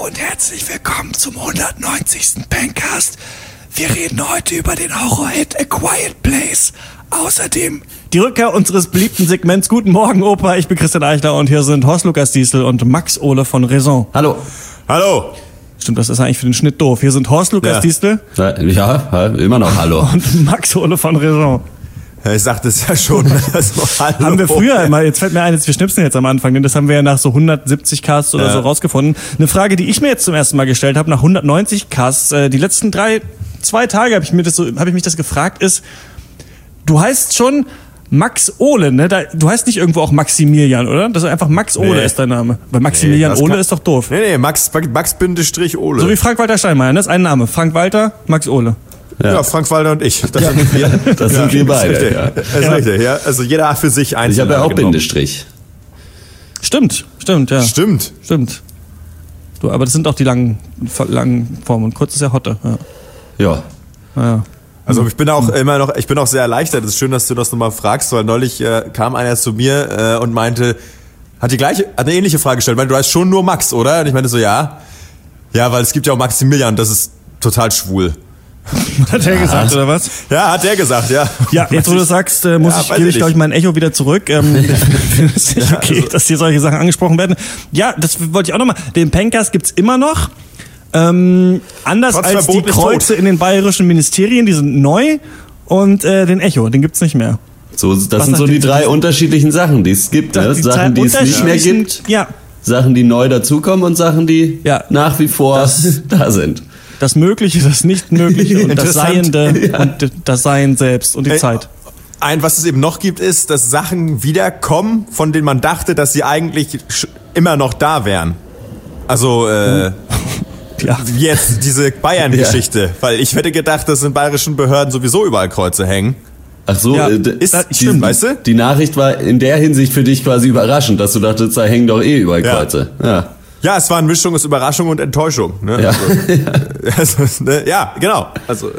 Hallo und herzlich willkommen zum 190. Pencast. Wir reden heute über den Horror-Hit A Quiet Place. Außerdem die Rückkehr unseres beliebten Segments Guten Morgen, Opa. Ich bin Christian Eichler und hier sind Horst Lukas Diesel und Max Ole von Raison. Hallo. Hallo. Stimmt, das ist eigentlich für den Schnitt doof. Hier sind Horst Lukas Diesel. Ja, immer noch Hallo. Und Max Ole von Raison. Ja, ich sagte es ja schon. Also, hallo. Haben wir früher immer, jetzt fällt mir ein, wir schnipsen jetzt am Anfang, denn das haben wir ja nach so 170 Casts oder so rausgefunden. Eine Frage, die ich mir jetzt zum ersten Mal gestellt habe, nach 190 Casts, die letzten 2 Tage habe ich mich das gefragt, ist, du heißt schon Max Ole, ne? Du heißt nicht irgendwo auch Maximilian, oder? Das ist einfach Max Ole ist dein Name. Weil Maximilian Ole ist doch doof. Nee, Max-Ole. So wie Frank-Walter Steinmeier, das ist ein Name. Frank-Walter, Max Ole. Ja, Frank-Walter und ich. Das sind wir. Das sind wir beide. Das ist richtig, ja. Also jeder für sich einzeln. Ich habe ja auch Bindestrich. Stimmt, ja. Stimmt. Du, aber das sind auch die langen Formen und kurz ist ja Hotte. Ja. Also ich bin auch sehr erleichtert. Es ist schön, dass du das nochmal fragst, weil neulich kam einer zu mir und meinte, hat eine ähnliche Frage gestellt. Meinte, du heißt schon nur Max, oder? Und ich meinte so, ja. Ja, weil es gibt ja auch Maximilian, das ist total schwul. Hat der gesagt, oder was? Ja, hat der gesagt, ja. Ja, jetzt wo du sagst, gebe ich, glaube ich, mein Echo wieder zurück. Okay, dass hier solche Sachen angesprochen werden. Ja, das wollte ich auch nochmal. Den Pencast gibt's immer noch. Anders Trotz als die Verbot Kreuze in den bayerischen Ministerien, die sind neu. Und den Echo, den gibt's nicht mehr. So, das sind so die 3 unterschiedlichen Sachen, die es gibt. Ne? Sachen, die es nicht mehr gibt. Ja. Sachen, die neu dazukommen und Sachen, die nach wie vor da sind. Das Mögliche, das Nicht-Mögliche und das Seiende und das Sein selbst und die Zeit. Was es eben noch gibt, ist, dass Sachen wiederkommen, von denen man dachte, dass sie eigentlich immer noch da wären. Also, jetzt diese Bayern-Geschichte. Weil ich hätte gedacht, dass in bayerischen Behörden sowieso überall Kreuze hängen. Ach so, stimmt, weißt du? Die Nachricht war in der Hinsicht für dich quasi überraschend, dass du dachtest, da hängen doch überall Kreuze. Ja, es war eine Mischung aus Überraschung und Enttäuschung. Ne? Ja. Genau. Also,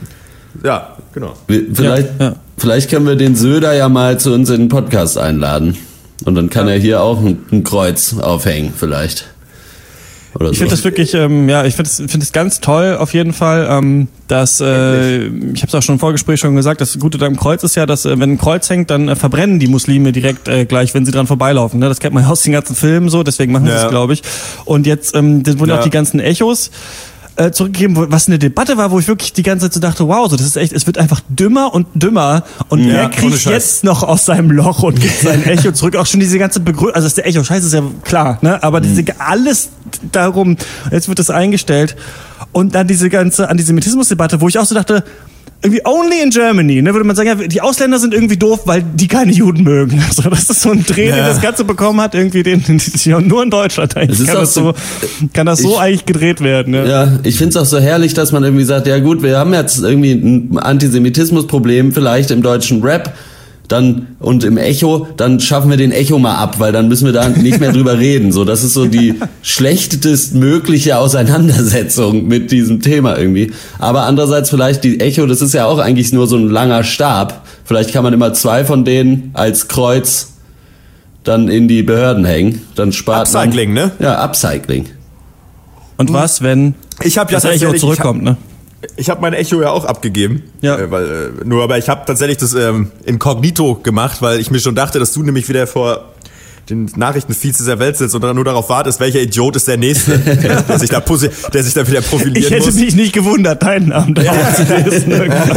genau. Vielleicht können wir den Söder ja mal zu uns in den Podcast einladen. Und dann kann er hier auch ein Kreuz aufhängen, vielleicht. Oder ich finde das wirklich, ich finde es ganz toll auf jeden Fall, dass, ich habe es auch schon im Vorgespräch schon gesagt, das Gute am Kreuz ist ja, dass wenn ein Kreuz hängt, dann verbrennen die Muslime direkt gleich, wenn sie dran vorbeilaufen. Ne? Das kennt man ja aus den ganzen Filmen so, deswegen machen sie es, glaube ich. Und jetzt das wurden auch die ganzen Echos zurückgegeben, was eine Debatte war, wo ich wirklich die ganze Zeit so dachte, wow, so das ist echt, es wird einfach dümmer und dümmer und wer kriegt jetzt noch aus seinem Loch und gibt sein Echo zurück, auch schon diese ganze Begründung, also das ist der Echo, scheiße, ist ja klar, ne, aber alles darum, jetzt wird das eingestellt und dann diese ganze Antisemitismusdebatte, wo ich auch so dachte, irgendwie only in Germany, ne, würde man sagen, ja, die Ausländer sind irgendwie doof, weil die keine Juden mögen. Also das ist so ein Dreh, den das Ganze bekommen hat, irgendwie nur in Deutschland eigentlich. Kann das so eigentlich gedreht werden. Ne? Ja, ich find's auch so herrlich, dass man irgendwie sagt, ja gut, wir haben jetzt irgendwie ein Antisemitismusproblem vielleicht im deutschen Rap, und im Echo, dann schaffen wir den Echo mal ab, weil dann müssen wir da nicht mehr drüber reden. So, das ist so die schlechtestmögliche Auseinandersetzung mit diesem Thema irgendwie. Aber andererseits vielleicht die Echo, das ist ja auch eigentlich nur so ein langer Stab. Vielleicht kann man immer 2 von denen als Kreuz dann in die Behörden hängen. Dann spart Upcycling, man, ne? Ja, Upcycling. Und was, wenn das Echo zurückkommt, ne? Ich habe mein Echo ja auch abgegeben, aber ich habe tatsächlich das inkognito gemacht, weil ich mir schon dachte, dass du nämlich wieder vor den Nachrichtenfeeds dieser Welt sitzt und dann nur darauf wartest, welcher Idiot ist der Nächste, der sich da wieder profilieren muss. Ich hätte mich nicht gewundert, deinen Namen da zu lesen.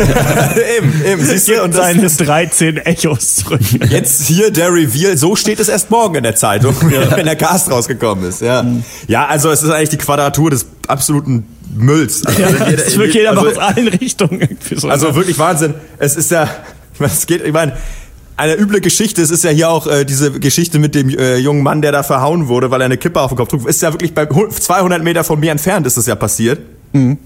Eben, siehst du? Und seine 13 Echos zurück. Jetzt hier der Reveal, so steht es erst morgen in der Zeitung, wenn der Cast rausgekommen ist. Ja, also es ist eigentlich die Quadratur des absoluten Mülls. Also es wird jeder aus allen Richtungen irgendwie so. Also wirklich Wahnsinn. Es ist ja, eine üble Geschichte. Es ist ja hier auch diese Geschichte mit dem jungen Mann, der da verhauen wurde, weil er eine Kippe auf den Kopf trug. Ist ja wirklich bei 200 Meter von mir entfernt ist das ja passiert. Mhm.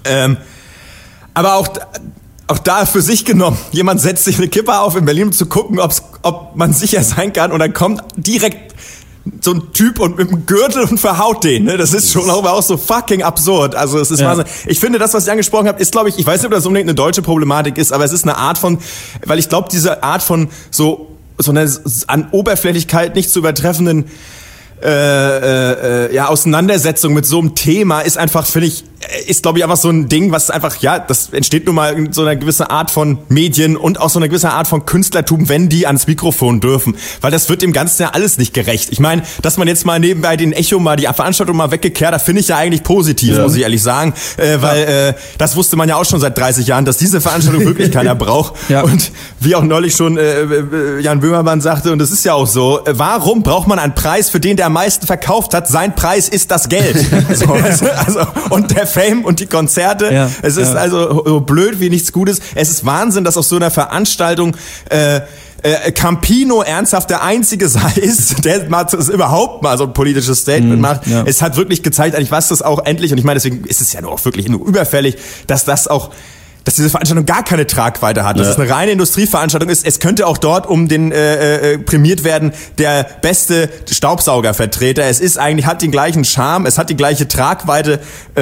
Aber auch da für sich genommen. Jemand setzt sich eine Kippe auf in Berlin, um zu gucken, ob man sicher sein kann. Und dann kommt direkt so ein Typ und mit dem Gürtel und verhaut den, ne? Das ist schon auch so fucking absurd. Also es ist Wahnsinn. Ich finde, das, was ich angesprochen habe, ist, glaube ich weiß nicht, ob das unbedingt eine deutsche Problematik ist, aber es ist eine Art von, weil ich glaube, diese Art von so eine an Oberflächlichkeit nicht zu übertreffenden Auseinandersetzung mit so einem Thema ist einfach, finde ich, ist glaube ich einfach so ein Ding, was einfach, das entsteht nun mal in so einer gewissen Art von Medien und auch so einer gewissen Art von Künstlertum, wenn die ans Mikrofon dürfen, weil das wird dem Ganzen ja alles nicht gerecht. Ich meine, dass man jetzt mal nebenbei den Echo mal, die Veranstaltung mal weggekehrt, da finde ich ja eigentlich positiv, muss ich ehrlich sagen, weil das wusste man ja auch schon seit 30 Jahren, dass diese Veranstaltung wirklich keiner braucht. Ja. Und wie auch neulich schon Jan Böhmermann sagte, und das ist ja auch so, warum braucht man einen Preis, für den der am meisten verkauft hat? Sein Preis ist das Geld. So, also, und der Fame und die Konzerte. Ja, es ist also so blöd wie nichts Gutes. Es ist Wahnsinn, dass auf so einer Veranstaltung Campino ernsthaft der Einzige ist, der überhaupt mal so ein politisches Statement macht. Ja. Es hat wirklich gezeigt, eigentlich was das auch endlich, und ich meine, deswegen ist es ja nur auch wirklich nur überfällig, dass diese Veranstaltung gar keine Tragweite hat, dass es eine reine Industrieveranstaltung ist. Es könnte auch dort prämiert werden, der beste Staubsaugervertreter. Es ist eigentlich, hat den gleichen Charme, es hat die gleiche Tragweite.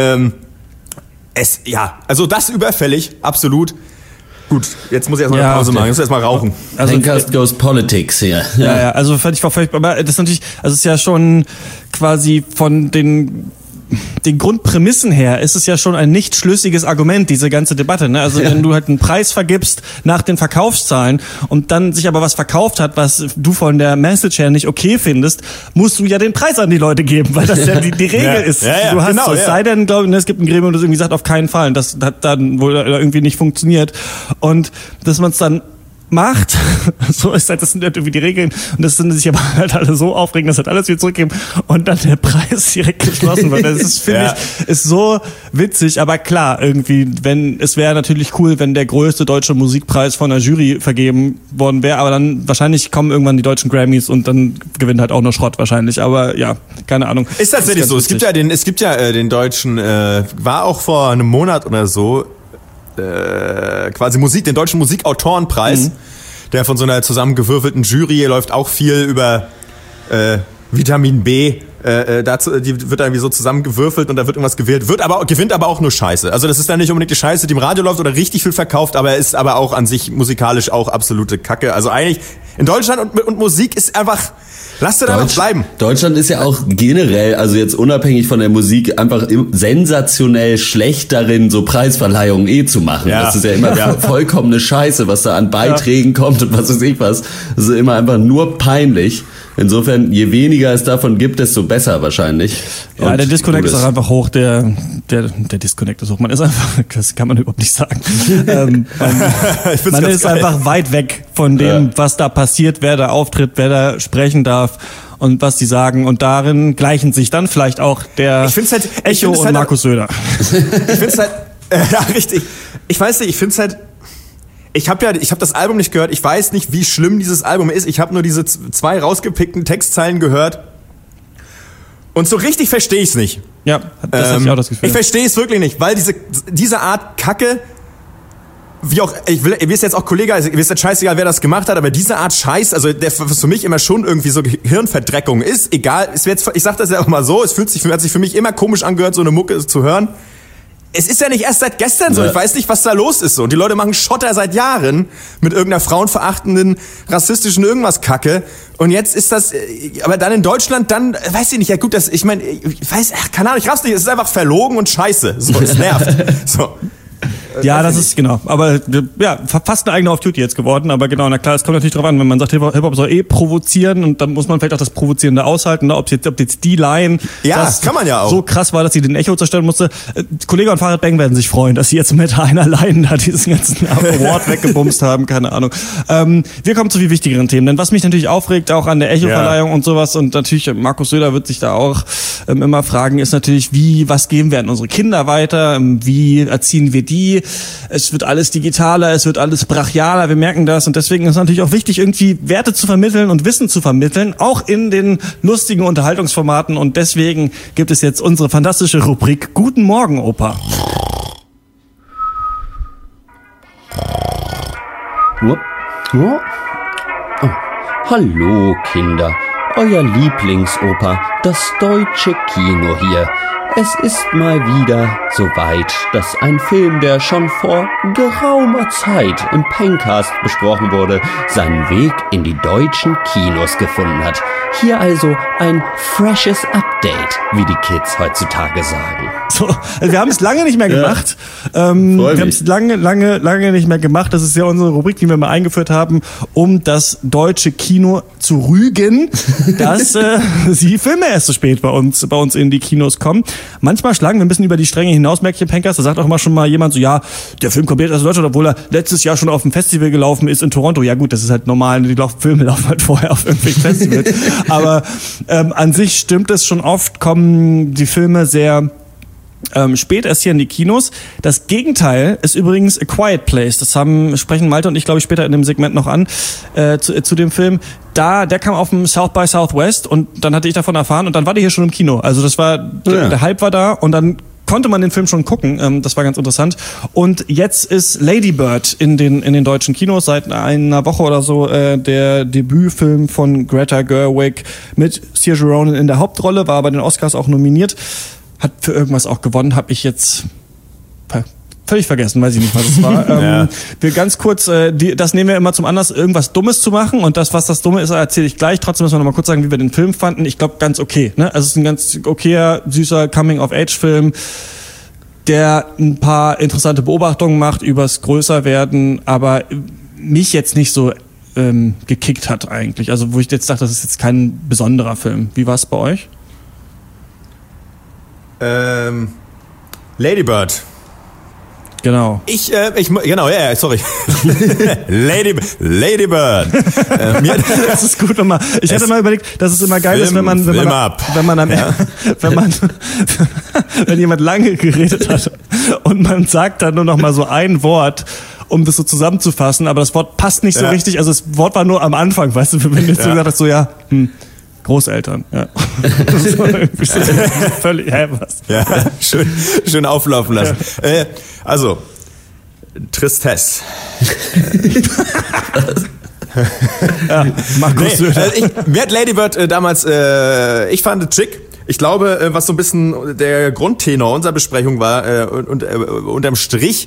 Also das überfällig, absolut. Gut, jetzt muss ich erstmal eine Pause machen, jetzt muss ich erstmal rauchen. Also Pencast goes politics hier. Ja, also fand ich völlig, aber das ist natürlich, also es ist ja schon quasi von den Grundprämissen her ist es ja schon ein nicht schlüssiges Argument, diese ganze Debatte. Ne? Also wenn du halt einen Preis vergibst nach den Verkaufszahlen und dann sich aber was verkauft hat, was du von der Message her nicht okay findest, musst du ja den Preis an die Leute geben, weil das ja die Regel ist, die du hast. Genau, es sei denn, glaube ich, es gibt ein Gremium, das irgendwie sagt, auf keinen Fall. Und das hat dann wohl irgendwie nicht funktioniert. Und dass man es dann macht, so ist halt, das sind halt irgendwie die Regeln, und das sind sich aber halt alle so aufregen, dass halt alles wieder zurückgeben und dann der Preis direkt geschlossen wird. Das ist, finde ich, ist so witzig, aber klar, irgendwie, es wäre natürlich cool, wenn der größte deutsche Musikpreis von der Jury vergeben worden wäre, aber dann wahrscheinlich kommen irgendwann die deutschen Grammys und dann gewinnt halt auch nur Schrott wahrscheinlich, aber ja, keine Ahnung. Ist tatsächlich so, es gibt ja den deutschen, war auch vor einem Monat oder so, quasi den deutschen Musikautorenpreis, der von so einer zusammengewürfelten Jury läuft, auch viel über Vitamin B. Die wird da irgendwie so zusammengewürfelt und da wird irgendwas gewählt, gewinnt aber auch nur Scheiße. Also das ist dann nicht unbedingt die Scheiße, die im Radio läuft oder richtig viel verkauft, aber ist aber auch an sich musikalisch auch absolute Kacke. Also eigentlich in Deutschland und Musik ist einfach, lasst es einfach bleiben. Deutschland ist ja auch generell, also jetzt unabhängig von der Musik, einfach sensationell schlecht darin, so Preisverleihungen zu machen. Ja. Das ist ja immer vollkommene Scheiße, was da an Beiträgen kommt und was weiß ich was. Das ist immer einfach nur peinlich. Insofern, je weniger es davon gibt, desto besser wahrscheinlich. Ja, der Disconnect ist auch einfach hoch. Der Disconnect ist hoch. Man ist einfach, das kann man überhaupt nicht sagen. Man ist einfach weit weg von dem, was da passiert, wer da auftritt, wer da sprechen darf und was die sagen. Und darin gleichen sich dann vielleicht auch der Echo und Markus Söder. Ich finde es halt, ja, richtig. Ich weiß nicht, ich finde es halt, ich habe das Album nicht gehört. Ich weiß nicht, wie schlimm dieses Album ist. Ich habe nur diese 2 rausgepickten Textzeilen gehört. Und so richtig verstehe ich es nicht. Ja, das habe ich auch das Gefühl. Ich verstehe es wirklich nicht, weil diese Art Kacke, wie auch, mir ist jetzt auch Kollege, mir ist jetzt scheißegal, wer das gemacht hat, aber diese Art Scheiß, also der für mich immer schon irgendwie so Hirnverdreckung ist, egal, ich sag das ja auch mal so, hat sich für mich immer komisch angehört, so eine Mucke zu hören. Es ist ja nicht erst seit gestern so. Ich weiß nicht, was da los ist so. Und die Leute machen Schotter seit Jahren mit irgendeiner frauenverachtenden, rassistischen irgendwas Kacke. Und jetzt ist das, aber dann in Deutschland, dann, weiß ich nicht, ja gut, keine Ahnung, ich raff's nicht, es ist einfach verlogen und scheiße. So, es nervt. So. Ja, das ist, genau. Aber ja, fast eine eigene Off-Duty jetzt geworden. Aber genau, na klar, es kommt natürlich drauf an, wenn man sagt, Hip-Hop soll provozieren und dann muss man vielleicht auch das Provozierende aushalten. Ne? Ob jetzt die Line das kann man ja auch. So krass war, dass sie den Echo zerstören musste. Kollege und Farid Bang werden sich freuen, dass sie jetzt mit einer Line da diesen ganzen Award weggebumst haben, keine Ahnung. Wir kommen zu viel wichtigeren Themen. Denn was mich natürlich aufregt, auch an der Echo-Verleihung und sowas, und natürlich Markus Söder wird sich da auch immer fragen, ist natürlich, was geben wir an unsere Kinder weiter? Wie erziehen wir die? Es wird alles digitaler, es wird alles brachialer, wir merken das, und deswegen ist es natürlich auch wichtig, irgendwie Werte zu vermitteln und Wissen zu vermitteln, auch in den lustigen Unterhaltungsformaten, und deswegen gibt es jetzt unsere fantastische Rubrik Guten Morgen, Opa. Oh. Hallo Kinder, euer Lieblingsopa, das deutsche Kino hier. Es ist mal wieder soweit, dass ein Film, der schon vor geraumer Zeit im Pencast besprochen wurde, seinen Weg in die deutschen Kinos gefunden hat. Hier also ein freshes Update, wie die Kids heutzutage sagen. So, also wir haben es lange nicht mehr gemacht. Wir haben es lange nicht mehr gemacht. Das ist ja unsere Rubrik, die wir mal eingeführt haben, um das deutsche Kino zu rügen, dass die Filme erst so spät bei uns in die Kinos kommen. Manchmal schlagen wir ein bisschen über die Stränge hinaus, merke ich im Pencast. Da sagt auch immer schon mal jemand so, ja, der Film kommt jetzt aus Deutschland, obwohl er letztes Jahr schon auf dem Festival gelaufen ist in Toronto. Ja gut, das ist halt normal, Filme laufen halt vorher auf irgendwelchen Festivals. Aber an sich stimmt es schon oft, kommen die Filme sehr spät erst hier in die Kinos. Das Gegenteil ist übrigens A Quiet Place. Das sprechen Malte und ich, glaube ich, später in dem Segment noch an, zu dem Film. Der kam auf dem South by Southwest und dann hatte ich davon erfahren und dann war der hier schon im Kino. Also das war, der Hype war da und dann konnte man den Film schon gucken. Das war ganz interessant. Und jetzt ist Lady Bird in den deutschen Kinos seit einer Woche oder so der Debütfilm von Greta Gerwig mit Saoirse Ronan in der Hauptrolle, war bei den Oscars auch nominiert. Hat für irgendwas auch gewonnen, habe ich jetzt völlig vergessen, weiß ich nicht, was es war. Wir ganz kurz, das nehmen wir immer zum Anlass, irgendwas Dummes zu machen und was das Dumme ist, erzähle ich gleich. Trotzdem müssen wir noch mal kurz sagen, wie wir den Film fanden. Ich glaube, ganz okay. Ne? Also es ist ein ganz okayer, süßer Coming-of-Age-Film, der ein paar interessante Beobachtungen macht übers Größerwerden, aber mich jetzt nicht so gekickt hat eigentlich. Also wo ich jetzt dachte, das ist jetzt kein besonderer Film. Wie war es bei euch? Lady Bird. Genau. Sorry. Lady Bird. Das ist gut nochmal. Ich hätte mal überlegt, dass es immer geil ist, wenn jemand lange geredet hat und man sagt dann nur noch mal so ein Wort, um das so zusammenzufassen, aber das Wort passt nicht so richtig. Also das Wort war nur am Anfang, weißt du, wenn du jetzt so gesagt hast, so Großeltern, ja. Völlig, was? Ja, schön auflaufen lassen. Ja. Also, Tristesse. Markus Söder. Mir hat Lady Bird damals, ich fand es schick. Ich glaube, was so ein bisschen der Grundtenor unserer Besprechung war, und unterm Strich,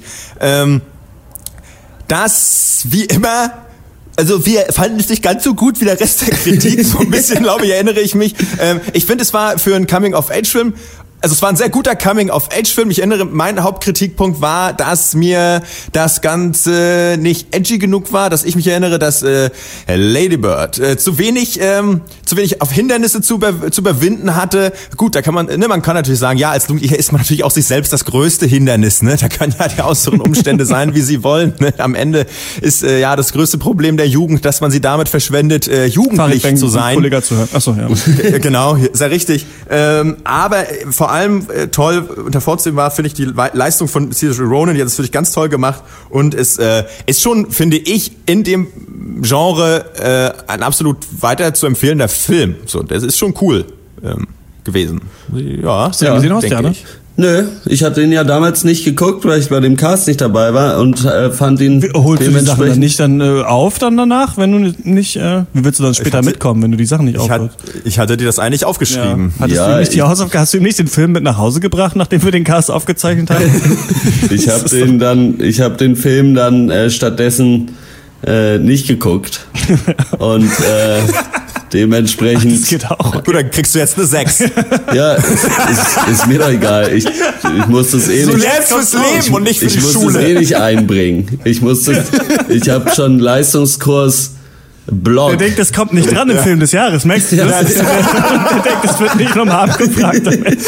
dass, wie immer, also wir fanden es nicht ganz so gut wie der Rest der Kritik, so ein bisschen, glaube ich, erinnere ich mich. Ich finde, es war für einen Coming-of-Age-Film, also es war ein sehr guter Coming-of-Age-Film. Ich erinnere, mein Hauptkritikpunkt war, dass mir das Ganze nicht edgy genug war, dass ich mich erinnere, dass Lady Bird zu wenig auf Hindernisse zu überwinden hatte. Gut, da kann man kann natürlich sagen, ja, als Jugendlicher ist man natürlich auch sich selbst das größte Hindernis. Ne? Da können ja die äußeren Umstände sein, wie sie wollen. Ne? Am Ende ist das größte Problem der Jugend, dass man sie damit verschwendet, jugendlich zu sein. Zu hören. Achso, ja. Genau, sehr richtig. Aber vor allem toll unter Vorzügen war, finde ich, die Leistung von Saoirse Ronan, die hat das wirklich ganz toll gemacht und es ist schon, finde ich, in dem Genre ein absolut weiter zu empfehlender Film. So, das ist schon cool gewesen. Ja, gesehen hast, ja, ne? Nö, ich hatte ihn ja damals nicht geguckt, weil ich bei dem Cast nicht dabei war und fand ihn holst du die Sachen dann nicht auf dann danach, wenn du nicht, wie willst du dann später mitkommen, wenn du die Sachen nicht aufhörst? Ich hatte dir das eigentlich aufgeschrieben. Ja. Hast du ihm nicht den Film mit nach Hause gebracht, nachdem wir den Cast aufgezeichnet haben? Ich habe den Film dann stattdessen nicht geguckt und dementsprechend. Das geht auch. Gut, dann kriegst du jetzt eine 6. Ja, ist mir doch egal. Ich muss das Du lernst fürs Leben und nicht für die Schule. Ich muss das nicht einbringen. Ich habe schon einen Leistungskurs Blog. Der denkt, das kommt nicht dran im Film des Jahres, merkst du das? Der denkt, das wird nicht nochmal abgefragt.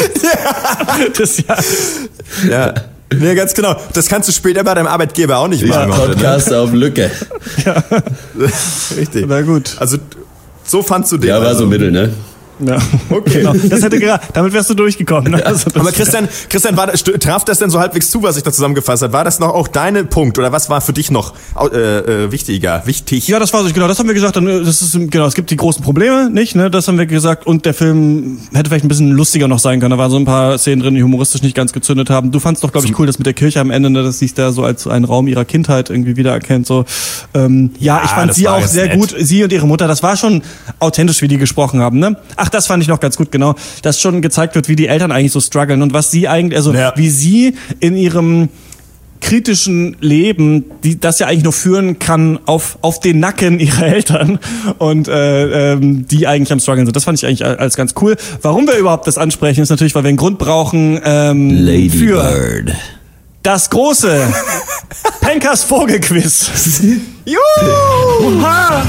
Das Jahr. Ja. Ja, ganz genau. Das kannst du später bei deinem Arbeitgeber auch nicht machen. Podcast auf Lücke. Ja. Richtig. Na gut. Also, so fandst du den. Ja, war so mittel, ne? Ja, okay. Genau. Damit wärst du durchgekommen. Ne? Ja. Aber Christian, traf das denn so halbwegs zu, was ich da zusammengefasst habe? War das noch auch deine Punkt oder was war für dich noch wichtig? Ja, das war so, genau, das haben wir gesagt. Es gibt die großen Probleme, nicht? Ne? Das haben wir gesagt. Und der Film hätte vielleicht ein bisschen lustiger noch sein können. Da waren so ein paar Szenen drin, die humoristisch nicht ganz gezündet haben. Du fandst doch, glaube ich, cool, das mit der Kirche am Ende, ne, dass sie es da so als einen Raum ihrer Kindheit irgendwie wiedererkennt. So. Ich fand sie auch sehr gut. Sie und ihre Mutter, das war schon authentisch, wie die gesprochen haben. Ne? Ach, Ach, das fand ich noch ganz gut, genau. Dass schon gezeigt wird, wie die Eltern eigentlich so strugglen und was sie eigentlich, also wie sie in ihrem kritischen Leben, das ja eigentlich nur führen kann auf den Nacken ihrer Eltern und die eigentlich am struggeln sind. Das fand ich eigentlich als ganz cool. Warum wir überhaupt das ansprechen, ist natürlich, weil wir einen Grund brauchen Lady für Bird. Das große Penkers Vogelquiz. Juhu! Oha!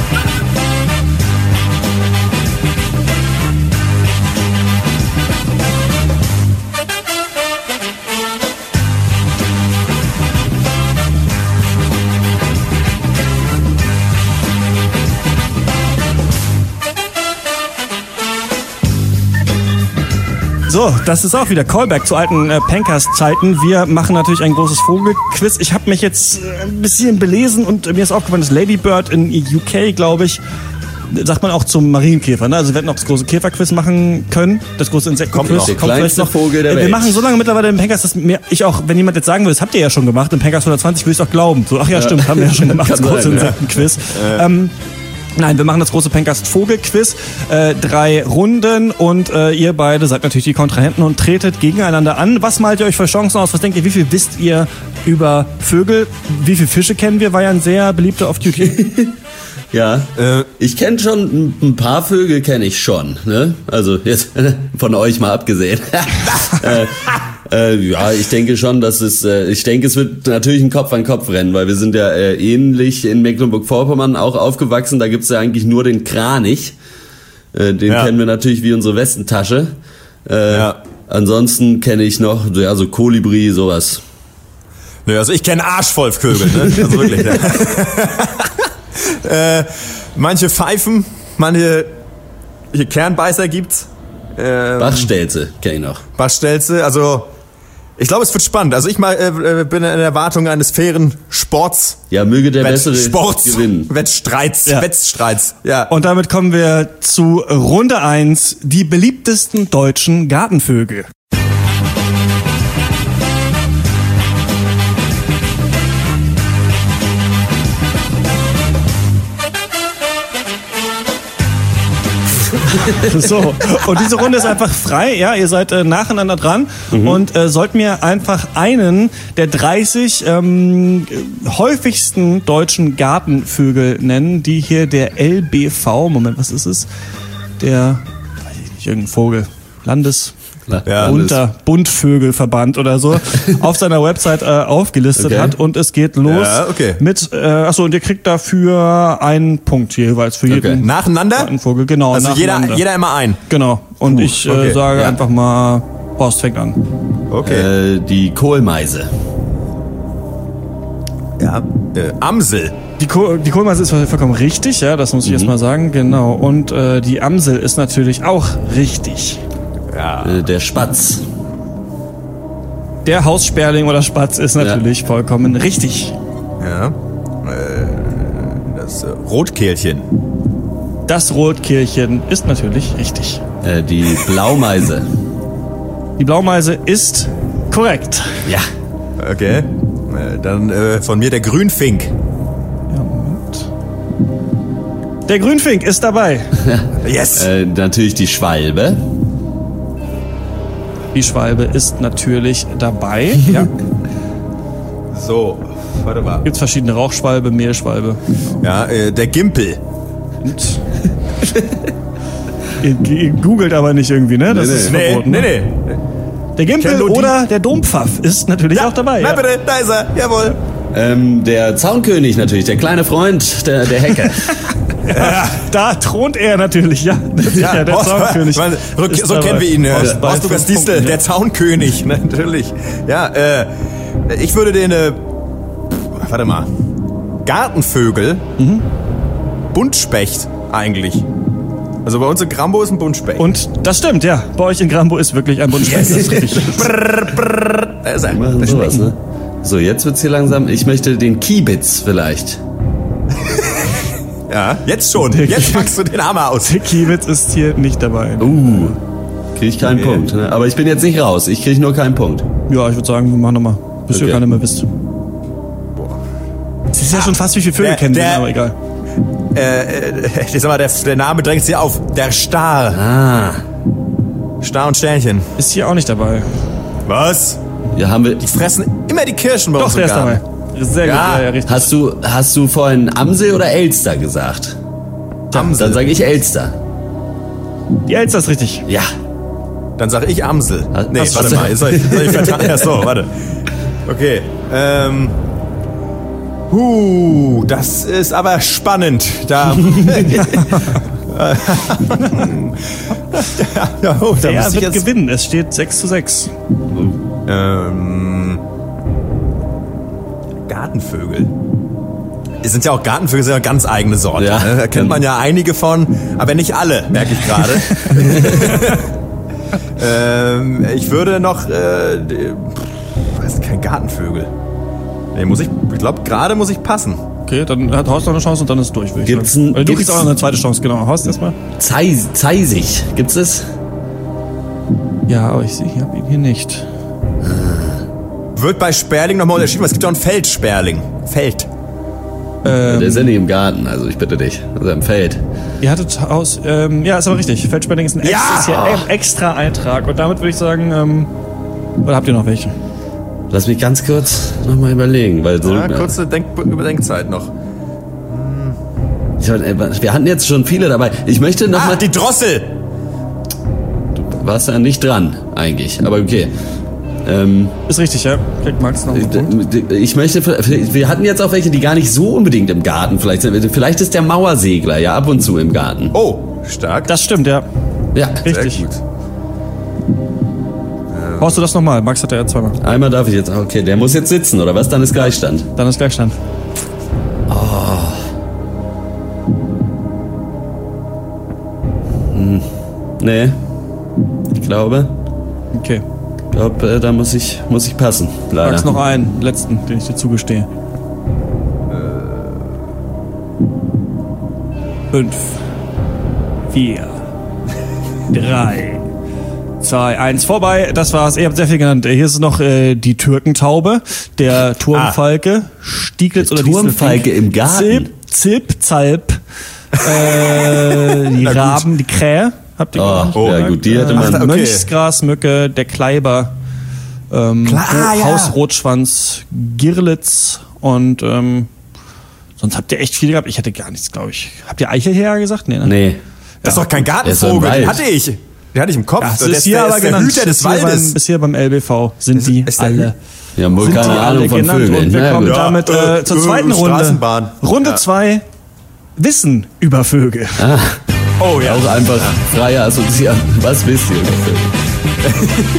So, das ist auch wieder Callback zu alten Pencast-Zeiten. Wir machen natürlich ein großes Vogelquiz. Ich habe mich jetzt ein bisschen belesen und mir ist aufgefallen, dass Lady Bird in UK, glaube ich, sagt man auch zum Marienkäfer. Ne? Also wir hätten auch das große Käferquiz machen können, das große Insektenquiz. Der kleinste Vogel der Welt. Wir machen so lange mittlerweile im Pencast, dass ich auch, wenn jemand jetzt sagen würde, das habt ihr ja schon gemacht, im Pencast 120, würde ich es auch glauben. So, ach ja, stimmt, haben wir ja schon gemacht, das große Insektenquiz. Nein, wir machen das große Pencast Vogelquiz. 3 Runden und ihr beide seid natürlich die Kontrahenten und tretet gegeneinander an. Was malt ihr euch für Chancen aus? Was denkt ihr, wie viel wisst ihr über Vögel? Wie viele Fische kennen wir? War ja ein sehr beliebter Off-Duty. Ja, ich kenne schon, ein paar Vögel kenne ich schon, ne? Also jetzt von euch mal abgesehen. Ja, ich denke schon, dass es wird natürlich ein Kopf-an-Kopf-Rennen, weil wir sind ja ähnlich in Mecklenburg-Vorpommern auch aufgewachsen, da gibt's ja eigentlich nur den Kranich, den kennen wir natürlich wie unsere Westentasche. Ansonsten kenne ich noch, ja, so Kolibri, sowas. Nö, also ich kenne Arschvollvögel, ne? Also wirklich, ne? Manche Pfeifen, manche Kernbeißer gibt's. Bachstelze kenne ich noch. Bachstelze, also ich glaube, es wird spannend. Also ich bin in Erwartung eines fairen Sports. Ja, möge der Bessere gewinnen. Wettstreits. Ja. Und damit kommen wir zu Runde 1, die beliebtesten deutschen Gartenvögel. So, und diese Runde ist einfach frei, ja, ihr seid nacheinander dran und sollt mir einfach einen der 30 häufigsten deutschen Gartenvögel nennen, die hier der LBV, Moment, was ist es? Der, weiß ich nicht, irgendein Vogel, Buntvögelverband oder so, auf seiner Website aufgelistet hat und es geht los mit, achso, und ihr kriegt dafür einen Punkt jeweils für jeden Nacheinander? Gartenvogel, genau. Also jeder immer ein. Genau. Und ich sage einfach mal, Horst fängt an. Okay. Die Kohlmeise. Ja. Amsel. Die Kohlmeise ist vollkommen richtig, ja, das muss ich erstmal sagen, genau. Und die Amsel ist natürlich auch richtig. Ja. Der Spatz. Der Haussperling oder Spatz ist natürlich vollkommen richtig. Ja. Das Rotkehlchen. Das Rotkehlchen ist natürlich richtig. Die Blaumeise. Die Blaumeise ist korrekt. Ja. Okay. Dann von mir der Grünfink. Ja, Moment. Der Grünfink ist dabei. Yes. Natürlich die Schwalbe. Die Schwalbe ist natürlich dabei. Ja. So, warte mal. Gibt's verschiedene Rauchschwalbe, Mehlschwalbe. Ja, der Gimpel. Und ihr googelt aber nicht irgendwie, ne? Das ist verboten. Nee. Der Gimpel oder der Dompfaff ist natürlich auch dabei. Na bitte, da ist er, jawohl. Der Zaunkönig natürlich, der kleine Freund der Hecke. Ja, da thront er natürlich, ja. Sicher, der Zaunkönig. So kennen wir ihn. Horst Lukas Diestel, der Zaunkönig, natürlich. Ja, ich würde den, warte mal, Gartenvögel, Buntspecht eigentlich. Also bei uns in Grambo ist ein Buntspecht. Und das stimmt, ja. Bei euch in Grambo ist wirklich ein Buntspecht. Das ist richtig. Da ist er. Machen sowas, ne? So, jetzt wird's hier langsam. Ich möchte den Kiebitz vielleicht. Ja, jetzt schon. Jetzt packst du den Hammer aus. Der Kiebitz ist hier nicht dabei. Krieg ich keinen Punkt. Ne? Aber ich bin jetzt nicht raus. Ich krieg nur keinen Punkt. Ja, ich würde sagen, wir machen nochmal. Bis ihr keiner mehr wisst. Es ist ja schon fast, wie viele Vögel kennen wir, aber egal. ich sag mal, der Name drängt sich auf. Der Star. Ah. Star und Sternchen. Ist hier auch nicht dabei. Was? Ja, haben wir. Die fressen immer die Kirschen bei Doch, uns der im ist Garten. dabei. Sehr gut, Ja. ja, richtig. Hast du vorhin Amsel oder Elster gesagt? Amsel. Dann sage ich Elster. Die Elster ist richtig. Ja. Dann sag ich Amsel. Nee, hast warte du- mal. Soll ich vertragen? Ja, so, warte. Okay. Das ist aber spannend. Da. ja, da Der müsste ich wird jetzt. gewinnen. Es steht 6:6. Gartenvögel. Es sind ja auch Gartenvögel, sind ja ganz eigene Sorte. Ja. Ne? Da kennt man ja einige von, aber nicht alle, merke ich gerade. Ich würde noch, weiß kein Gartenvögel. Nee, ich glaube, gerade muss ich passen. Okay, dann hat Horst noch eine Chance und dann ist es durch. würde ich Gibt's sagen. ein- Weil du kriegst gibt's- auch noch eine zweite Chance, genau. Horst erstmal. Zeisig. Gibt's das? Ja, aber ich habe ihn hier nicht. Wird bei Sperling nochmal unterschieden, weil es gibt ja auch einen Feldsperling. Feld. Der ist ja nicht im Garten, also ich bitte dich. Also im Feld. Ihr hattet Haus, ja, ist aber richtig. Feldsperling ist ein Ja! ist hier ein extra Eintrag. Und damit würde ich sagen, oder habt ihr noch welche? Lass mich ganz kurz nochmal überlegen, weil so. Ja, kurze Überdenkzeit noch. Wir hatten jetzt schon viele dabei. Ich möchte nochmal. Die Drossel! Du warst ja nicht dran, eigentlich. Aber okay. Ist richtig, ja. Kriegt Max noch einen Punkt. Ich möchte, wir hatten jetzt auch welche, die gar nicht so unbedingt im Garten vielleicht sind. Vielleicht ist der Mauersegler ja ab und zu im Garten. Oh, stark. Das stimmt, ja. Ja, Richtig. Sehr gut. Brauchst du das nochmal? Max hat ja zweimal. einmal darf ich jetzt. Okay, der muss jetzt sitzen, oder was? Dann ist Gleichstand. Dann ist Gleichstand. Nee. Ich glaube, Okay. da muss ich passen. Leider. Max noch einen, letzten, den ich dir zugestehe. 5, 4, 3, 2, 1 vorbei. Das war's. Ihr habt sehr viel genannt. Hier ist noch die Türkentaube, der Turmfalke, Stieglitz oder Turmfalke im Garten? Zilp, Zalp, die Raben, die Krähe. Habt ihr genannt? Ja gut, die hätte man. okay. Mönchsgrasmücke, der Kleiber, ja. Hausrotschwanz, Girlitz und sonst habt ihr echt viel gehabt. Ich hatte gar nichts, glaube ich. Habt ihr Eichelherr gesagt? Nee, ne? Nee. Das ist doch kein Der ist doch im Gartenvogel, den Wald. hatte ich. Den hatte ich im Kopf. Das Der ist hier aber der genannt. Hüter des Waldes. Bis hier beim LBV sind die ist der alle. Wir haben wohl Sind die keine alle Ahnung von genannt Vögeln. und wir Na kommen gut. damit zur zweiten Runde. Straßenbahn. Runde Ja. 2. Wissen über Vögel. Oh ja. Auch einfach freie Assoziation. Was wisst ihr über Vögel?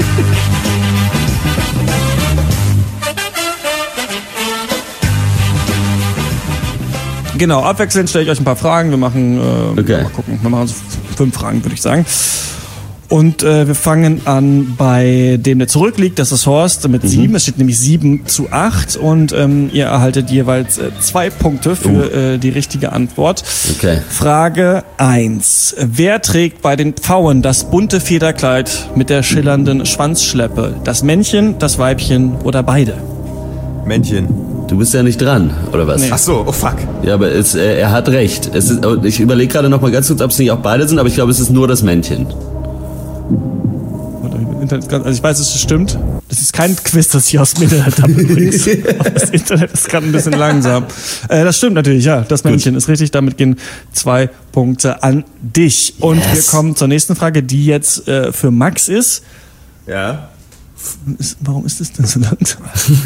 Genau, abwechselnd stelle ich euch ein paar Fragen. Wir machen, Okay. mal gucken, wir machen so 5 Fragen, würde ich sagen. Und wir fangen an bei dem, der zurückliegt. Das ist Horst mit 7. Es steht nämlich 7:8. Und ihr erhaltet jeweils 2 Punkte für die richtige Antwort. Okay. Frage 1. Wer trägt bei den Pfauen das bunte Federkleid mit der schillernden Schwanzschleppe? Das Männchen, das Weibchen oder beide? Männchen. Du bist ja nicht dran, oder was? Nee. Ach so, oh fuck. Ja, aber er hat recht. Ich überlege gerade noch mal ganz kurz, ob es nicht auch beide sind, aber ich glaube, es ist nur das Männchen. Also ich weiß, es stimmt. Das ist kein Quiz, das ich aus dem Internet habe übrigens. Das Internet ist gerade ein bisschen langsam. Das stimmt natürlich, ja. Das Männchen ist richtig. Damit gehen 2 Punkte an dich. Und wir kommen zur nächsten Frage, die jetzt für Max ist. Ja. Warum ist das denn so langsam?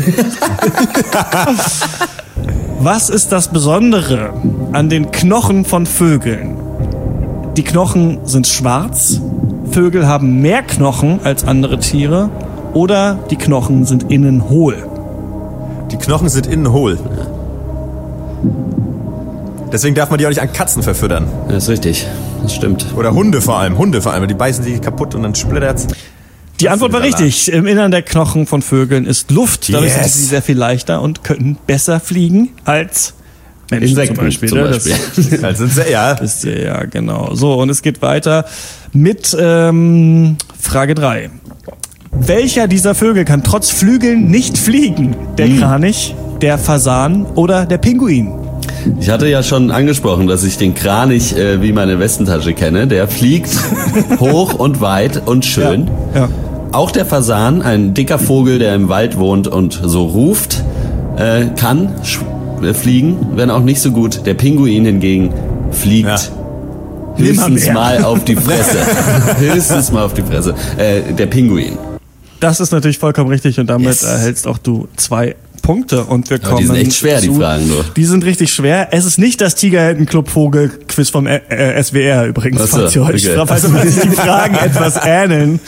Was ist das Besondere an den Knochen von Vögeln? Die Knochen sind schwarz, Vögel haben mehr Knochen als andere Tiere oder die Knochen sind innen hohl. Die Knochen sind innen hohl. Deswegen darf man die auch nicht an Katzen verfüttern. Ja, ist richtig. Das stimmt. Oder Hunde vor allem. Die beißen die kaputt und dann splittert's. Die Antwort war Salat. richtig. Im Innern der Knochen von Vögeln ist Luft. Dadurch sind sie sehr viel leichter und können besser fliegen als Menschen Insekten zum Beispiel. zum ne? Beispiel. Dann sind sie, ja. Das ist ja, genau. So, und es geht weiter mit Frage 3. Welcher dieser Vögel kann trotz Flügeln nicht fliegen? Der Kranich, der Fasan oder der Pinguin? Ich hatte ja schon angesprochen, dass ich den Kranich wie meine Westentasche kenne. Der fliegt hoch und weit und schön. Ja. Auch der Fasan, ein dicker Vogel, der im Wald wohnt und so ruft, kann fliegen, wenn auch nicht so gut. Der Pinguin hingegen fliegt höchstens mal auf die Fresse. Höchstens mal auf die Fresse. Der Pinguin. Das ist natürlich vollkommen richtig und damit erhältst auch du 2 Punkte und wir kommen. Aber die sind echt schwer, die Fragen nur. Die sind richtig schwer. Es ist nicht das Tigerhänden-Club-Vogel-Quiz vom SWR übrigens, falls ihr euch falls sich die Fragen etwas ähneln.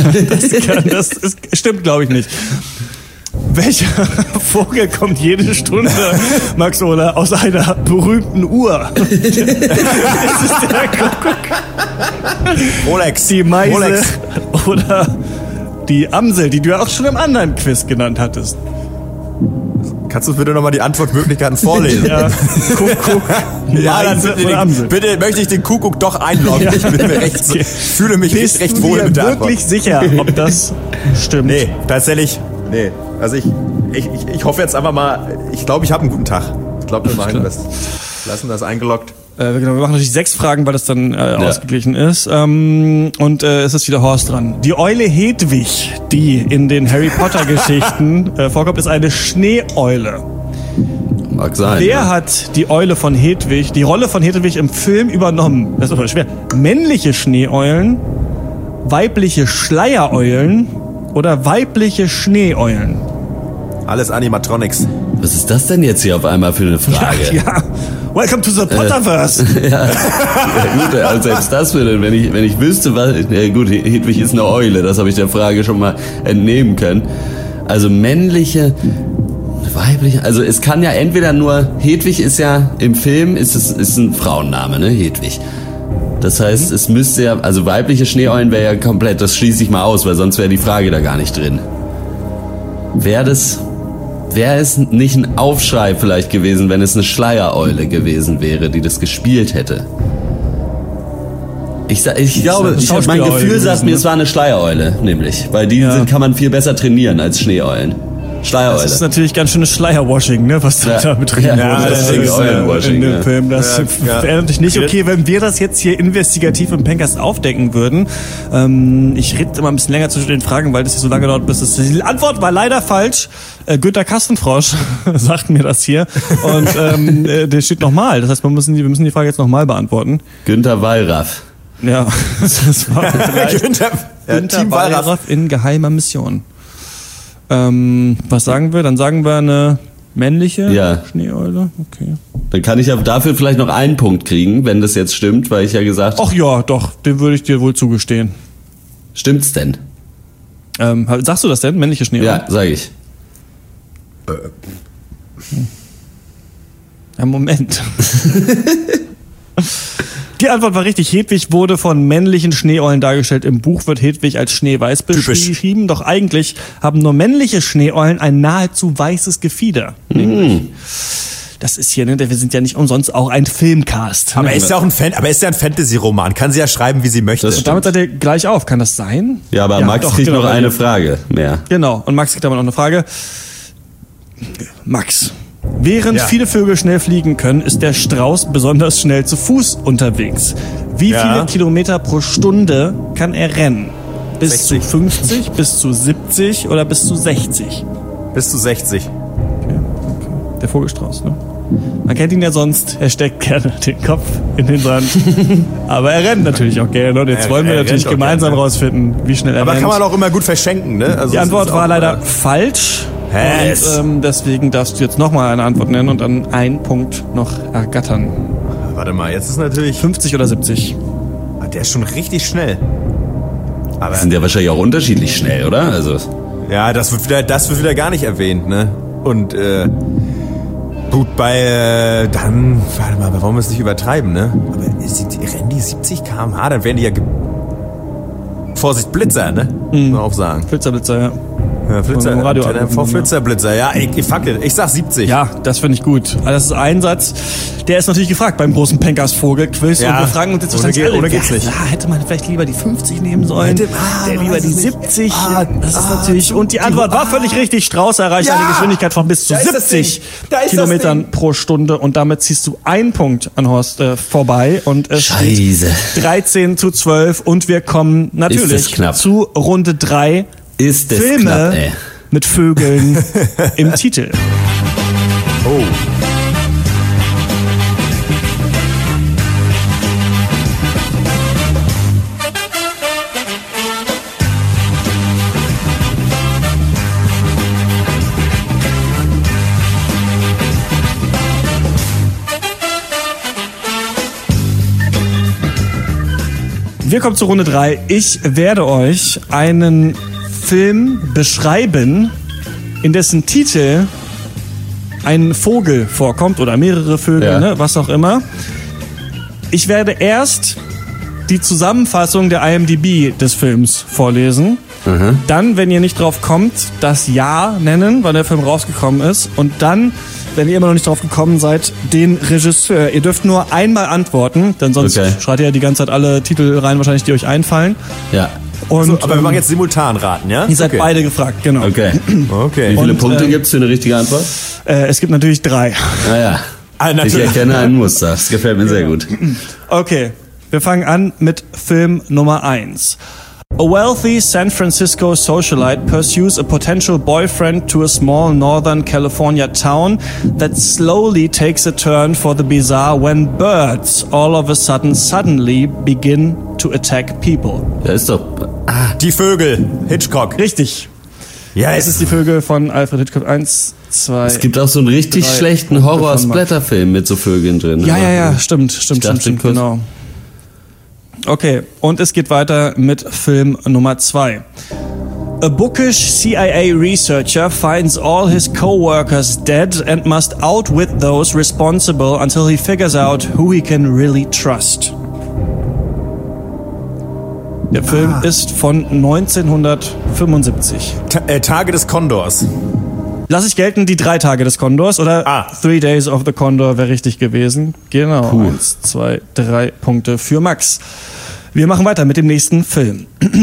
Das stimmt, glaube ich, nicht. Welcher Vogel kommt jede Stunde, Max Ola, aus einer berühmten Uhr? Ist es der Kuckuck? Rolex. Die Meise Rolex. oder die Amsel, die du ja auch schon im anderen Quiz genannt hattest. Kannst du bitte nochmal die Antwortmöglichkeiten vorlesen? Ja, Kuckuck, Ja, dann Meise oder Amsel. bitte möchte ich den Kuckuck doch einloggen. Ich bin mir fühle mich Bist recht du wohl dir mit der Antwort. wirklich sicher, ob das stimmt? Nee, tatsächlich. Nee. Also ich hoffe jetzt einfach mal, ich glaube, ich habe einen guten Tag. Ich glaube, wir lassen das eingeloggt. Genau, wir machen natürlich 6 Fragen, weil das dann ausgeglichen ist. Und es ist wieder Horst dran. Die Eule Hedwig, die in den Harry Potter Geschichten vorkommt, ist eine Schneeeule. Mag sein. Wer hat die Rolle von Hedwig im Film übernommen? Das ist aber schwer. Männliche Schneeeulen, weibliche Schleiereulen oder weibliche Schneeeulen? Alles Animatronics. Was ist das denn jetzt hier auf einmal für eine Frage? Ja. Welcome to the Potterverse. Ja, gut, also selbst das würde, wenn ich wüsste, was, gut, Hedwig ist eine Eule, das habe ich der Frage schon mal entnehmen können. Also männliche, weibliche, also es kann ja entweder nur, Hedwig ist ja, im Film ist ein Frauenname, ne, Hedwig. Das heißt, es müsste ja, also weibliche Schneeeulen wäre ja komplett, das schließe ich mal aus, weil sonst wäre die Frage da gar nicht drin. Wäre es nicht ein Aufschrei vielleicht gewesen, wenn es eine Schleiereule gewesen wäre, die das gespielt hätte? Ich glaube, mein Gefühl sagt mir, es war eine Schleiereule, nämlich. Weil die kann man viel besser trainieren als Schneeeulen. Schleiereule. Das ist natürlich ganz schönes Schleierwashing, ne, was da betrieben wurde. Ja, das ist Eulenwashing, in dem Film. Das wäre natürlich nicht okay, wenn wir das jetzt hier investigativ im Pencast aufdecken würden. Ich rede immer ein bisschen länger zwischen den Fragen, weil das hier so lange dauert, bis die Antwort war leider falsch. Günter Kastenfrosch sagt mir das hier. Und der steht nochmal. Das heißt, wir müssen die Frage jetzt nochmal beantworten. Günter Wallraff. Ja, das war vielleicht Günter Wallraff in geheimer Mission. Was sagen wir? Dann sagen wir eine männliche Schneeeule. Okay. Dann kann ich ja dafür vielleicht noch einen Punkt kriegen, wenn das jetzt stimmt, weil ich ja gesagt habe. Ach ja, doch, den würde ich dir wohl zugestehen. Stimmt's denn? Sagst du das denn? Männliche Schneeeule? Ja, sag ich. Ja, Moment. Die Antwort war richtig. Hedwig wurde von männlichen Schneeeulen dargestellt. Im Buch wird Hedwig als schneeweiß beschrieben. Doch eigentlich haben nur männliche Schneeeulen ein nahezu weißes Gefieder. Das ist hier, ne? Wir sind ja nicht umsonst auch ein Filmcast. Aber ist ja auch ein Fantasy-Roman. Kann sie ja schreiben, wie sie möchte. Und damit seid ihr gleich auf. Kann das sein? Ja, aber Max kriegt noch eine Frage mehr. Genau. Und Max kriegt aber noch eine Frage. Max. Während viele Vögel schnell fliegen können, ist der Strauß besonders schnell zu Fuß unterwegs. Wie viele Kilometer pro Stunde kann er rennen? Bis 60. Zu 50, bis zu 70 oder bis zu 60? Bis zu 60. Okay. Der Vogelstrauß, ne? Man kennt ihn ja sonst, er steckt gerne den Kopf in den Sand. Aber er rennt natürlich auch gerne. Und jetzt wollen wir natürlich gemeinsam rausfinden, wie schnell er rennt. Aber kann man auch immer gut verschenken, ne? Also die Antwort war leider falsch. Und deswegen darfst du jetzt nochmal eine Antwort nennen und dann einen Punkt noch ergattern. Warte mal, jetzt ist natürlich 50 oder 70. Der ist schon richtig schnell. Aber sind ja wahrscheinlich auch unterschiedlich schnell, oder? Also ja, das wird wieder gar nicht erwähnt, ne? Und gut, dann warte mal, warum wir es nicht übertreiben, ne? Aber rennen die 70 km/h, dann werden die ja Vorsicht, Blitzer, ne? Muss man auch sagen. Blitzer, ja. Ja, Flitzer, Vom Radio Flitzerblitzer. Ja, fuck it. Ich sag 70. Ja, das finde ich gut. Also das ist ein Satz, der ist natürlich gefragt beim großen Pencast-Vogel-Quiz. Ja. Und wir fragen uns jetzt wahrscheinlich alle, ohne geht's nicht. Hätte man vielleicht lieber die 50 nehmen sollen? Der lieber die 70? Das ist natürlich... Und die Antwort war völlig richtig. Strauß erreicht eine Geschwindigkeit von bis zu 70 Kilometern pro Stunde. Und damit ziehst du einen Punkt an Horst vorbei. Und es steht 13:12. Und wir kommen natürlich zu Runde 3. Ist es Filme knapp, ey. mit Vögeln im Titel. Oh. Wir kommen zu Runde 3. Ich werde euch einen Film beschreiben, in dessen Titel ein Vogel vorkommt oder mehrere Vögel, ne, was auch immer. Ich werde erst die Zusammenfassung der IMDb des Films vorlesen. Dann, wenn ihr nicht drauf kommt, das Jahr nennen, wann der Film rausgekommen ist. Und dann, wenn ihr immer noch nicht drauf gekommen seid, den Regisseur. Ihr dürft nur einmal antworten, denn sonst schreit ihr ja die ganze Zeit alle Titel rein, wahrscheinlich, die euch einfallen. Ja. Und, so, aber wir machen jetzt simultan raten, ja? Ihr seid beide gefragt, genau. Okay. Okay. Wie viele Punkte gibt's für eine richtige Antwort? Es gibt natürlich 3. Naja. Ich erkenne ein Muster. Das gefällt mir sehr gut. Okay, wir fangen an mit Film Nummer 1. A wealthy San Francisco socialite pursues a potential boyfriend to a small northern California town that slowly takes a turn for the bizarre when birds all of a suddenly begin to attack people. Da ist doch... Die Vögel. Hitchcock. Richtig. Ja, Es ist die Vögel von Alfred Hitchcock. 1, 2... Es gibt auch so einen richtig 3 schlechten Horror-Splatter-Film mit so Vögeln drin. Ja, stimmt, genau. Okay, und es geht weiter mit Film Nummer 2. A bookish CIA researcher finds all his co-workers dead and must outwit those responsible until he figures out who he can really trust. Der Film ist von 1975. Tage des Kondors. Lass ich gelten, die 3 Tage des Kondors oder 3 Days of the Condor wäre richtig gewesen. Genau, 1, 2, 3 Punkte für Max. Wir machen weiter mit dem nächsten Film.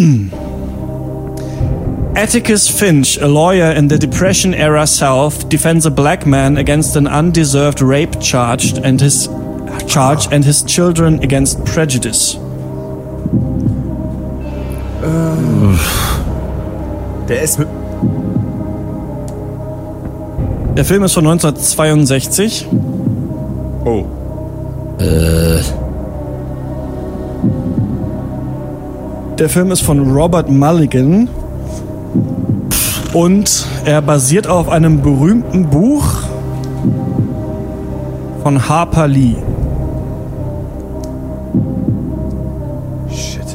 Atticus Finch, a lawyer in the Depression-era South, defends a black man against an undeserved rape charge and his children against prejudice. Der Film ist von 1962. Oh. Der Film ist von Robert Mulligan und er basiert auf einem berühmten Buch von Harper Lee. Shit.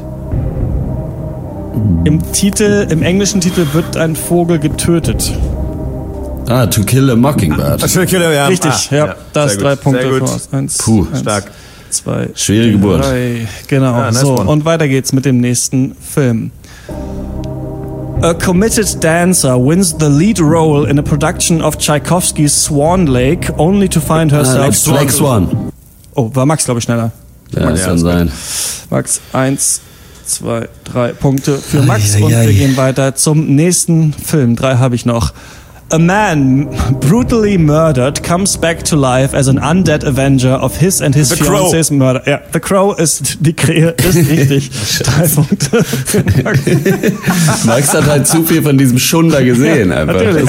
Im englischen Titel wird ein Vogel getötet. To Kill a Mockingbird. Richtig, das 3 Punkte für uns. 1, stark. 2, schwere Geburt. 3, genau. Nice so, one. und weiter geht's mit dem nächsten Film. A committed dancer wins the lead role in a production of Tchaikovsky's Swan Lake, only to find herself... Black Swan. Oh, war Max, glaube ich, schneller. Ja, das kann sein. Max, 1, 2, 3 Punkte für Max. Und wir gehen weiter zum nächsten Film. 3 habe ich noch. A man brutally murdered comes back to life as an undead avenger of his and his fiancé's murder. Ja, The Crow ist die Krähe, ist richtig. 3 Punkte. Max hat halt zu viel von diesem Schunder gesehen, einfach. Natürlich.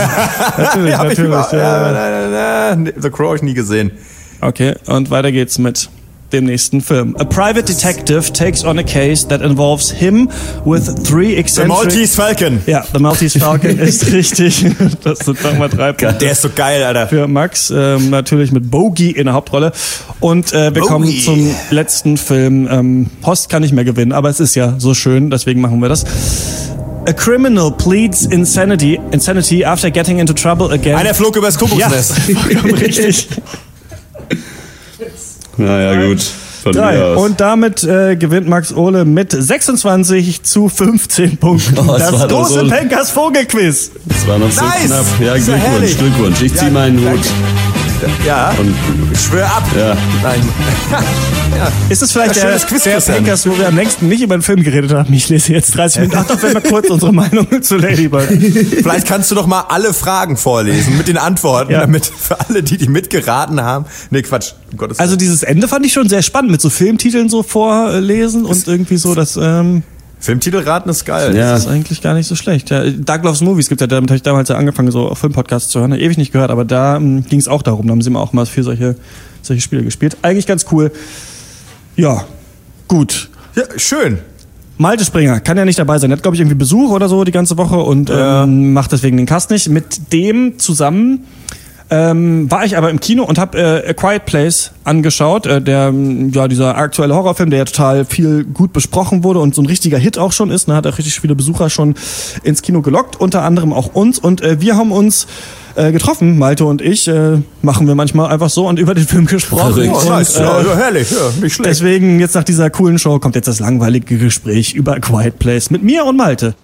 The Crow habe ich nie gesehen. Okay, und weiter geht's mit dem nächsten Film. A private detective takes on a case that involves him with 3 eccentric... The Maltese Falcon. Ja, The Maltese Falcon ist richtig. Das sind nochmal 3 Punkte. Der ist so geil, Alter. Für Max, natürlich mit Bogey in der Hauptrolle. Und wir kommen zum letzten Film. Horst kann nicht mehr gewinnen, aber es ist ja so schön, deswegen machen wir das. A criminal pleads insanity after getting into trouble again. Einer flog übers Kuckucksnest. Ja, vollkommen richtig. Naja, gut. Von 3. mir aus. Und damit gewinnt Max Ohle mit 26-15 Punkten. Oh, es das war doch große so- Penkers Vogelquiz. Das war noch so Nice. knapp. Ja, Ist ja herrlich. Glückwunsch. Ich zieh meinen Hut. Ja, Und, ich schwöre ab. ja. Nein. Ist es vielleicht Ja, der schönes Quiz, der Christian. Penkers, wo wir am längsten nicht über den Film geredet haben? Ich lese jetzt 30 Minuten. Ach doch, wenn wir kurz unsere Meinung zu Ladybird. Vielleicht kannst du doch mal alle Fragen vorlesen mit den Antworten, Ja. damit für alle, die mitgeraten haben. Nee, Quatsch. Um Gottes Also Willen. dieses Ende fand ich schon sehr spannend, mit so Filmtiteln so vorlesen und irgendwie so, das Filmtitel raten ist geil. Ja. ist eigentlich gar nicht so schlecht. Ja, Doug Loves Movies gibt ja, damit habe ich damals ja angefangen, so auf Filmpodcasts zu hören. Ewig nicht gehört, aber da ging es auch darum. Da haben sie auch mal viel solche Spiele gespielt. Eigentlich ganz cool. Ja, gut. Ja, schön. Malte Springer kann ja nicht dabei sein. Er hat, glaube ich, irgendwie Besuch oder so die ganze Woche und macht deswegen den Cast nicht. Mit dem zusammen war ich aber im Kino und habe A Quiet Place angeschaut. Dieser aktuelle Horrorfilm, der ja total viel gut besprochen wurde und so ein richtiger Hit auch schon ist. Ne, hat auch richtig viele Besucher schon ins Kino gelockt, unter anderem auch uns. Und wir haben uns getroffen, Malte und ich, machen wir manchmal einfach so und über den Film gesprochen. Verrückt. Oh, Und, nice. Ja, herrlich. Ja, nicht schlecht. deswegen jetzt nach dieser coolen Show kommt jetzt das langweilige Gespräch über A Quiet Place mit mir und Malte.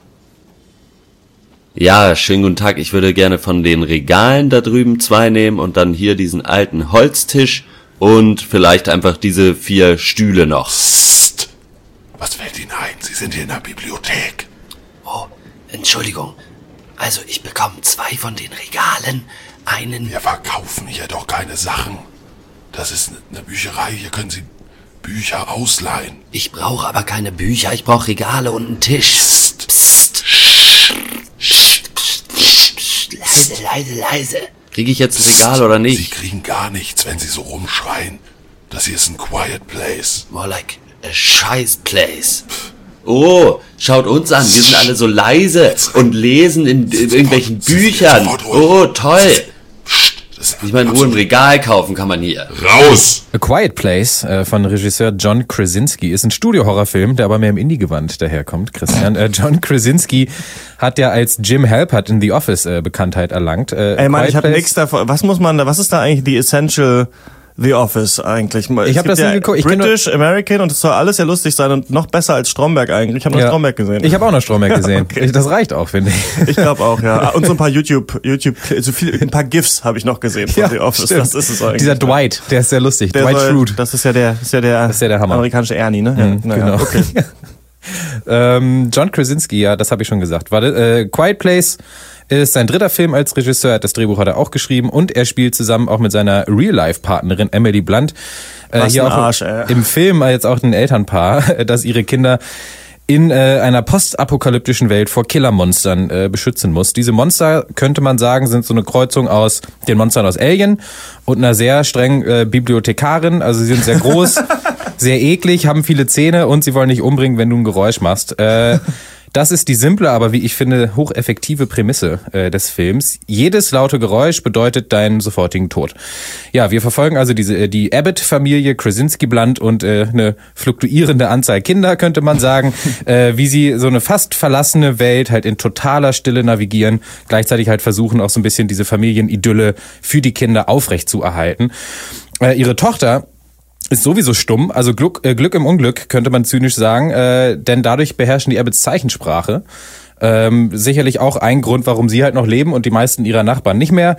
Ja, schönen guten Tag. Ich würde gerne von den Regalen da drüben 2 nehmen und dann hier diesen alten Holztisch und vielleicht einfach diese 4 Stühle noch. Psst. Was fällt Ihnen ein? Sie sind hier in der Bibliothek. Oh, Entschuldigung. Also ich bekomme 2 von den Regalen, einen... Wir verkaufen hier doch keine Sachen. Das ist eine Bücherei. Hier können Sie Bücher ausleihen. Ich brauche aber keine Bücher, ich brauche Regale und einen Tisch. Psst. Psst. Leise, leise, leise. Kriege ich jetzt ein Regal oder Sie nicht? kriegen gar nichts, wenn Sie so rumschreien. Das hier ist ein quiet place. More like a scheiß place. Oh, schaut uns an. Wir sind alle so leise und lesen in irgendwelchen Büchern. Oh, toll. Psst. Das Ich meine, nur ein Regal kaufen kann man hier. Raus! A Quiet Place von Regisseur John Krasinski ist ein Studio-Horrorfilm, der aber mehr im Indie-Gewand daherkommt, Christian. John Krasinski hat ja als Jim Halpert in The Office Bekanntheit erlangt. Ey Mann, ich Quiet habe Place- nichts davon. Was ist da eigentlich die Essential The Office eigentlich? Ich hab das nie geguckt. Ich kenn nur- British, American und es soll alles ja lustig sein und noch besser als Stromberg eigentlich. Ich habe noch Stromberg gesehen. Ich habe auch noch Stromberg gesehen. Okay. Das reicht auch, finde ich. Ich glaube auch, ja. Und so ein paar ein paar GIFs habe ich noch gesehen von The Office. stimmt. Das ist es eigentlich. Dieser Dwight, der ist sehr lustig. Der Dwight soll- Schrute. Das ist ja der Hammer. amerikanische Ernie, ne? Ja, naja, Genau. okay. John Krasinski, ja, das habe ich schon gesagt. Quiet Place ist sein 3. Film als Regisseur, das Drehbuch hat er auch geschrieben und er spielt zusammen auch mit seiner Real-Life-Partnerin Emily Blunt. Was Hier ein auch Arsch, ey. im Film jetzt auch ein Elternpaar, das ihre Kinder in einer postapokalyptischen Welt vor Killermonstern beschützen muss. Diese Monster, könnte man sagen, sind so eine Kreuzung aus den Monstern aus Alien und einer sehr strengen Bibliothekarin. Also sie sind sehr groß, sehr eklig, haben viele Zähne und sie wollen dich umbringen, wenn du ein Geräusch machst. Das ist die simple, aber wie ich finde, hocheffektive Prämisse des Films. Jedes laute Geräusch bedeutet deinen sofortigen Tod. Ja, wir verfolgen also die Abbott-Familie, Krasinski-Blunt und eine fluktuierende Anzahl Kinder, könnte man sagen, wie sie so eine fast verlassene Welt halt in totaler Stille navigieren, gleichzeitig halt versuchen auch so ein bisschen diese Familienidylle für die Kinder aufrecht zu erhalten. Ihre Tochter ist sowieso stumm, also Glück im Unglück, könnte man zynisch sagen, denn dadurch beherrschen die Abbotts Zeichensprache. Sicherlich auch ein Grund, warum sie halt noch leben und die meisten ihrer Nachbarn nicht mehr.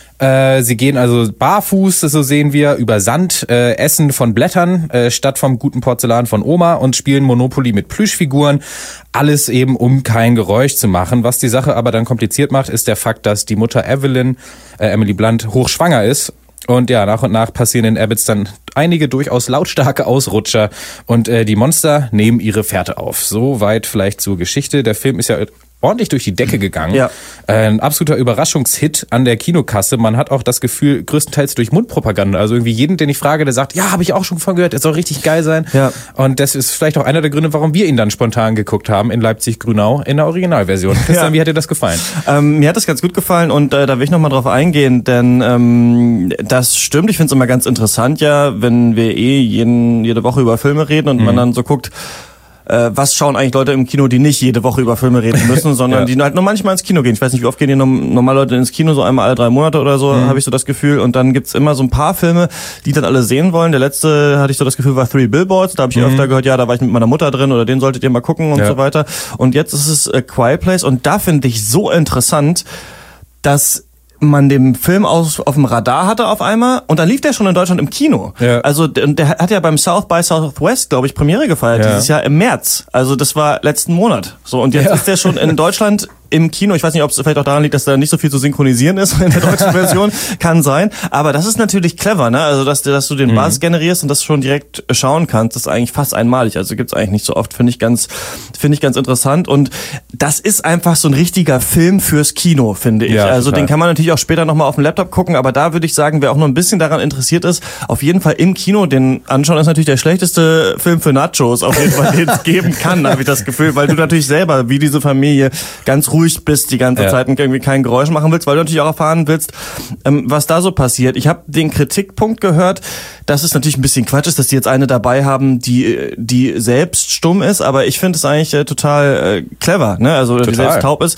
Sie gehen also barfuß, so sehen wir, über Sand, essen von Blättern statt vom guten Porzellan von Oma und spielen Monopoly mit Plüschfiguren. Alles eben, um kein Geräusch zu machen. Was die Sache aber dann kompliziert macht, ist der Fakt, dass die Mutter Emily Blunt, hochschwanger ist. Und ja, nach und nach passieren in Abbotts dann einige durchaus lautstarke Ausrutscher und die Monster nehmen ihre Fährte auf. So weit vielleicht zur Geschichte. Der Film ist ja ordentlich durch die Decke gegangen. Ja. Ein absoluter Überraschungshit an der Kinokasse. Man hat auch das Gefühl, größtenteils durch Mundpropaganda. Also irgendwie jeden, den ich frage, der sagt, ja, habe ich auch schon von gehört, es soll richtig geil sein. Ja. Und das ist vielleicht auch einer der Gründe, warum wir ihn dann spontan geguckt haben in Leipzig-Grünau in der Originalversion. Christian, wie hat dir das gefallen? Mir hat das ganz gut gefallen und da will ich nochmal drauf eingehen, denn das stimmt. Ich finde es immer ganz interessant, ja, wenn wir jede Woche über Filme reden und man dann so guckt, was schauen eigentlich Leute im Kino, die nicht jede Woche über Filme reden müssen, sondern die halt nur manchmal ins Kino gehen. Ich weiß nicht, wie oft gehen die normal Leute ins Kino, so einmal alle 3 Monate oder so, habe ich so das Gefühl. Und dann gibt's immer so ein paar Filme, die dann alle sehen wollen. Der letzte, hatte ich so das Gefühl, war 3 Billboards. Da habe ich öfter gehört, ja, da war ich mit meiner Mutter drin oder den solltet ihr mal gucken und so weiter. Und jetzt ist es A Quiet Place und da finde ich so interessant, dass man den Film auf dem Radar hatte auf einmal und dann lief der schon in Deutschland im Kino. Ja. Also der hat ja beim South by Southwest, glaube ich, Premiere gefeiert dieses Jahr im März. Also das war letzten Monat. So und jetzt ist der schon in Deutschland im Kino. Ich weiß nicht, ob es vielleicht auch daran liegt, dass da nicht so viel zu synchronisieren ist in der deutschen Version. Kann sein. Aber das ist natürlich clever, ne? Also dass du den Buzz generierst und das schon direkt schauen kannst, das ist eigentlich fast einmalig. Also gibt's eigentlich nicht so oft. Finde ich ganz interessant. Und das ist einfach so ein richtiger Film fürs Kino, finde ich. Ja, also den kann man natürlich auch später nochmal auf dem Laptop gucken, aber da würde ich sagen, wer auch noch ein bisschen daran interessiert ist, auf jeden Fall im Kino den anschauen, ist natürlich der schlechteste Film für Nachos, auf jeden Fall, den es geben kann, habe ich das Gefühl, weil du natürlich selber, wie diese Familie, ganz ruhig bist die ganze Zeit und irgendwie kein Geräusch machen willst, weil du natürlich auch erfahren willst, was da so passiert. Ich habe den Kritikpunkt gehört, dass es natürlich ein bisschen Quatsch ist, dass die jetzt eine dabei haben, die selbst stumm ist, aber ich finde es eigentlich total clever, ne? Also die selbst taub ist,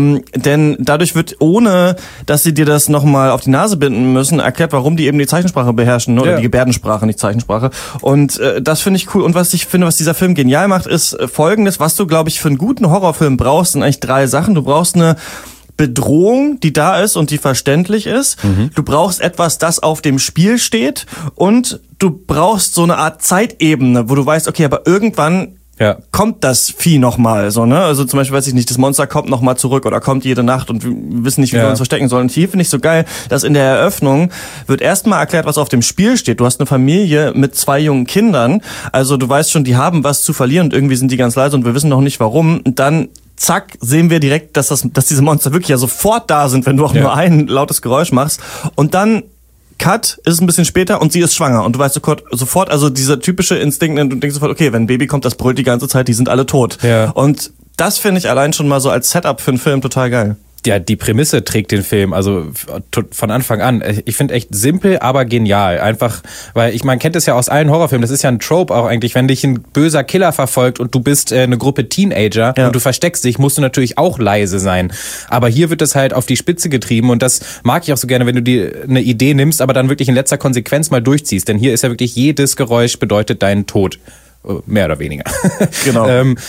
denn dadurch wird, ohne dass sie dir das nochmal auf die Nase binden müssen, erklärt, warum die eben die Zeichensprache beherrschen, oder die Gebärdensprache, nicht Zeichensprache. Und das finde ich cool. Und was ich finde, was dieser Film genial macht, ist Folgendes: Was du, glaube ich, für einen guten Horrorfilm brauchst, sind eigentlich 3 Sachen. Du brauchst eine Bedrohung, die da ist und die verständlich ist. Du brauchst etwas, das auf dem Spiel steht, und du brauchst so eine Art Zeitebene, wo du weißt, okay, aber irgendwann kommt das Vieh nochmal, so, ne? Also zum Beispiel, weiß ich nicht, das Monster kommt nochmal zurück oder kommt jede Nacht und wir wissen nicht, wie wir uns verstecken sollen. Und hier finde ich so geil, dass in der Eröffnung wird erstmal erklärt, was auf dem Spiel steht. Du hast eine Familie mit 2 jungen Kindern, also du weißt schon, die haben was zu verlieren und irgendwie sind die ganz leise und wir wissen noch nicht warum. Und dann zack, sehen wir direkt, dass diese Monster wirklich ja sofort da sind, wenn du auch nur ein lautes Geräusch machst. Und dann Cut, ist es ein bisschen später und sie ist schwanger. Und du weißt sofort, also dieser typische Instinkt, du denkst sofort, okay, wenn ein Baby kommt, das brüllt die ganze Zeit, die sind alle tot. Ja. Und das finde ich allein schon mal so als Setup für einen Film total geil. Ja, die Prämisse trägt den Film, also von Anfang an. Ich finde echt simpel, aber genial. Einfach, weil man kennt es ja aus allen Horrorfilmen, das ist ja ein Trope auch eigentlich, wenn dich ein böser Killer verfolgt und du bist eine Gruppe Teenager und du versteckst dich, musst du natürlich auch leise sein. Aber hier wird das halt auf die Spitze getrieben und das mag ich auch so gerne, wenn du dir eine Idee nimmst, aber dann wirklich in letzter Konsequenz mal durchziehst. Denn hier ist ja wirklich jedes Geräusch bedeutet deinen Tod. Mehr oder weniger. Genau.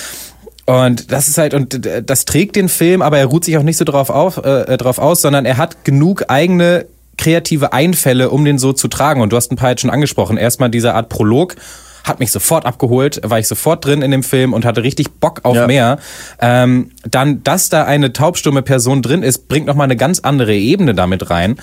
Und das ist halt, und das trägt den Film, aber er ruht sich auch nicht so drauf aus, sondern er hat genug eigene kreative Einfälle, um den so zu tragen. Und du hast ein paar jetzt schon angesprochen. Erstmal diese Art Prolog hat mich sofort abgeholt, war ich sofort drin in dem Film und hatte richtig Bock auf mehr. Dann, dass da eine taubstumme Person drin ist, bringt nochmal eine ganz andere Ebene damit rein.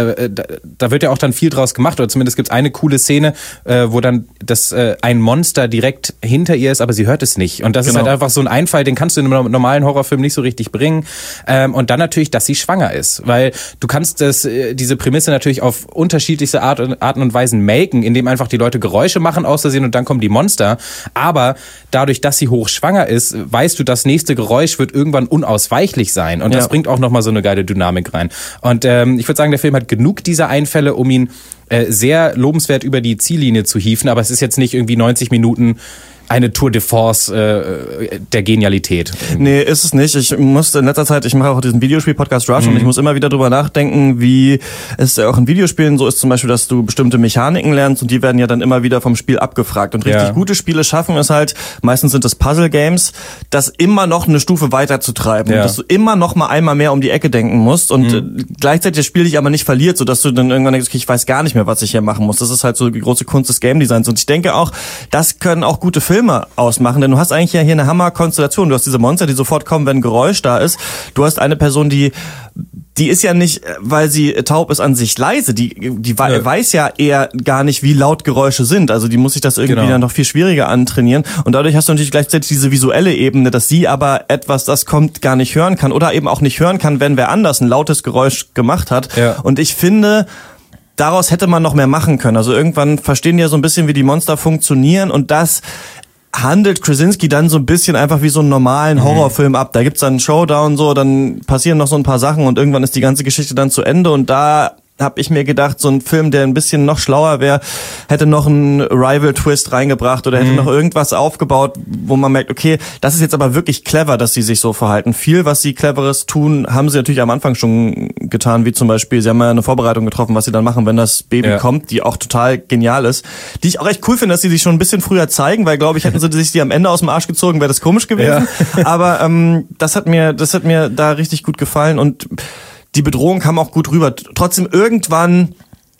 Da wird ja auch dann viel draus gemacht, oder zumindest gibt's eine coole Szene, wo dann ein Monster direkt hinter ihr ist, aber sie hört es nicht. Und das ist halt einfach so ein Einfall, den kannst du in einem normalen Horrorfilm nicht so richtig bringen. Und dann natürlich, dass sie schwanger ist, weil du kannst diese Prämisse natürlich auf unterschiedlichste Arten und Weisen melken, indem einfach die Leute Geräusche machen aus Versehen und dann kommen die Monster. Aber dadurch, dass sie hochschwanger ist, weißt du, das nächste Geräusch wird irgendwann unausweichlich sein. Und das bringt auch nochmal so eine geile Dynamik rein. Und ich würde sagen, der Film hat genug dieser Einfälle, um ihn sehr lobenswert über die Ziellinie zu hieven. Aber es ist jetzt nicht irgendwie 90 Minuten eine Tour de force der Genialität. Nee, ist es nicht. Ich musste in letzter Zeit, ich mache auch diesen Videospiel-Podcast Rush und ich muss immer wieder drüber nachdenken, wie es auch in Videospielen so ist, zum Beispiel, dass du bestimmte Mechaniken lernst und die werden ja dann immer wieder vom Spiel abgefragt. Und richtig gute Spiele schaffen es halt, meistens sind es Puzzle-Games, das immer noch eine Stufe weiter zu treiben. Ja. Dass du immer noch mal einmal mehr um die Ecke denken musst und gleichzeitig das Spiel dich aber nicht verliert, sodass du dann irgendwann denkst, okay, ich weiß gar nicht mehr, was ich hier machen muss. Das ist halt so die große Kunst des Game-Designs. Und ich denke auch, das können auch gute Filme ausmachen, denn du hast eigentlich ja hier eine Hammer-Konstellation. Du hast diese Monster, die sofort kommen, wenn ein Geräusch da ist. Du hast eine Person, die ist ja nicht, weil sie taub ist, an sich leise. Die weiß ja eher gar nicht, wie laut Geräusche sind. Also die muss sich das irgendwie dann noch viel schwieriger antrainieren. Und dadurch hast du natürlich gleichzeitig diese visuelle Ebene, dass sie aber etwas, das kommt, gar nicht hören kann oder eben auch nicht hören kann, wenn wer anders ein lautes Geräusch gemacht hat. Ja. Und ich finde, daraus hätte man noch mehr machen können. Also irgendwann verstehen die ja so ein bisschen, wie die Monster funktionieren und das handelt Krasinski dann so ein bisschen einfach wie so einen normalen Horrorfilm ab. Da gibt's dann einen Showdown, so, dann passieren noch so ein paar Sachen und irgendwann ist die ganze Geschichte dann zu Ende und da habe ich mir gedacht, so ein Film, der ein bisschen noch schlauer wäre, hätte noch einen Rival-Twist reingebracht oder hätte noch irgendwas aufgebaut, wo man merkt, okay, das ist jetzt aber wirklich clever, dass sie sich so verhalten. Viel, was sie Cleveres tun, haben sie natürlich am Anfang schon getan, wie zum Beispiel, sie haben ja eine Vorbereitung getroffen, was sie dann machen, wenn das Baby kommt, die auch total genial ist. Die ich auch echt cool finde, dass sie sich schon ein bisschen früher zeigen, weil, glaube ich, hätten sie sich die am Ende aus dem Arsch gezogen, wäre das komisch gewesen. Ja. Aber das hat mir da richtig gut gefallen und die Bedrohung kam auch gut rüber. Trotzdem irgendwann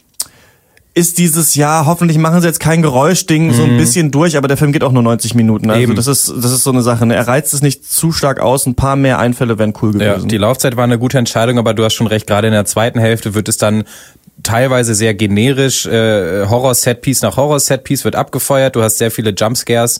ist dieses Jahr, hoffentlich machen sie jetzt kein Geräuschding so ein bisschen durch, aber der Film geht auch nur 90 Minuten. Also das ist so eine Sache. Ne? Er reizt es nicht zu stark aus. Ein paar mehr Einfälle wären cool gewesen. Ja, die Laufzeit war eine gute Entscheidung, aber du hast schon recht, gerade in der zweiten Hälfte wird es dann teilweise sehr generisch, Horror-Setpiece nach Horror-Setpiece wird abgefeuert, du hast sehr viele Jumpscares.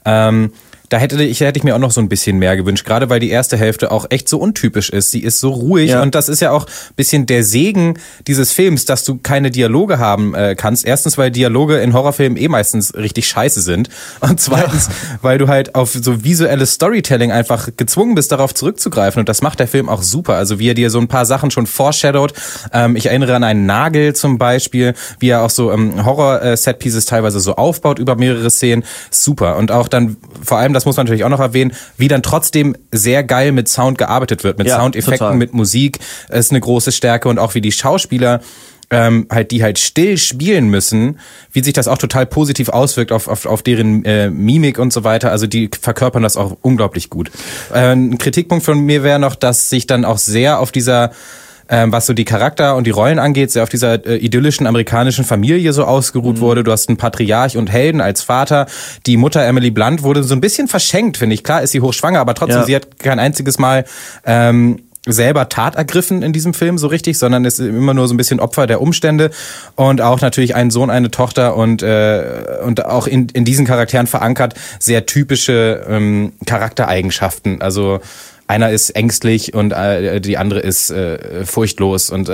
Da hätte ich mir auch noch so ein bisschen mehr gewünscht, gerade weil die erste Hälfte auch echt so untypisch ist. Sie ist so ruhig und das ist ja auch ein bisschen der Segen dieses Films, dass du keine Dialoge haben kannst. Erstens, weil Dialoge in Horrorfilmen meistens richtig scheiße sind und zweitens, weil du halt auf so visuelles Storytelling einfach gezwungen bist, darauf zurückzugreifen und das macht der Film auch super. Also wie er dir so ein paar Sachen schon foreshadowt. Ich erinnere an einen Nagel zum Beispiel, wie er auch so Horror-Set-Pieces teilweise so aufbaut über mehrere Szenen. Super. Und auch dann vor allem, das muss man natürlich auch noch erwähnen, wie dann trotzdem sehr geil mit Sound gearbeitet wird, mit Soundeffekten, total. Mit Musik, ist eine große Stärke und auch wie die Schauspieler die halt still spielen müssen, wie sich das auch total positiv auswirkt auf deren Mimik und so weiter. Also die verkörpern das auch unglaublich gut. Ein Kritikpunkt von mir wäre noch, dass sich dann auch sehr auf dieser was so die Charakter und die Rollen angeht, sehr auf dieser idyllischen amerikanischen Familie so ausgeruht wurde. Du hast einen Patriarch und Helden als Vater. Die Mutter Emily Blunt wurde so ein bisschen verschenkt, finde ich. Klar ist sie hochschwanger, aber trotzdem, sie hat kein einziges Mal selber Tat ergriffen in diesem Film so richtig, sondern ist immer nur so ein bisschen Opfer der Umstände und auch natürlich einen Sohn, eine Tochter und auch in diesen Charakteren verankert sehr typische Charaktereigenschaften. Also einer ist ängstlich und die andere ist furchtlos und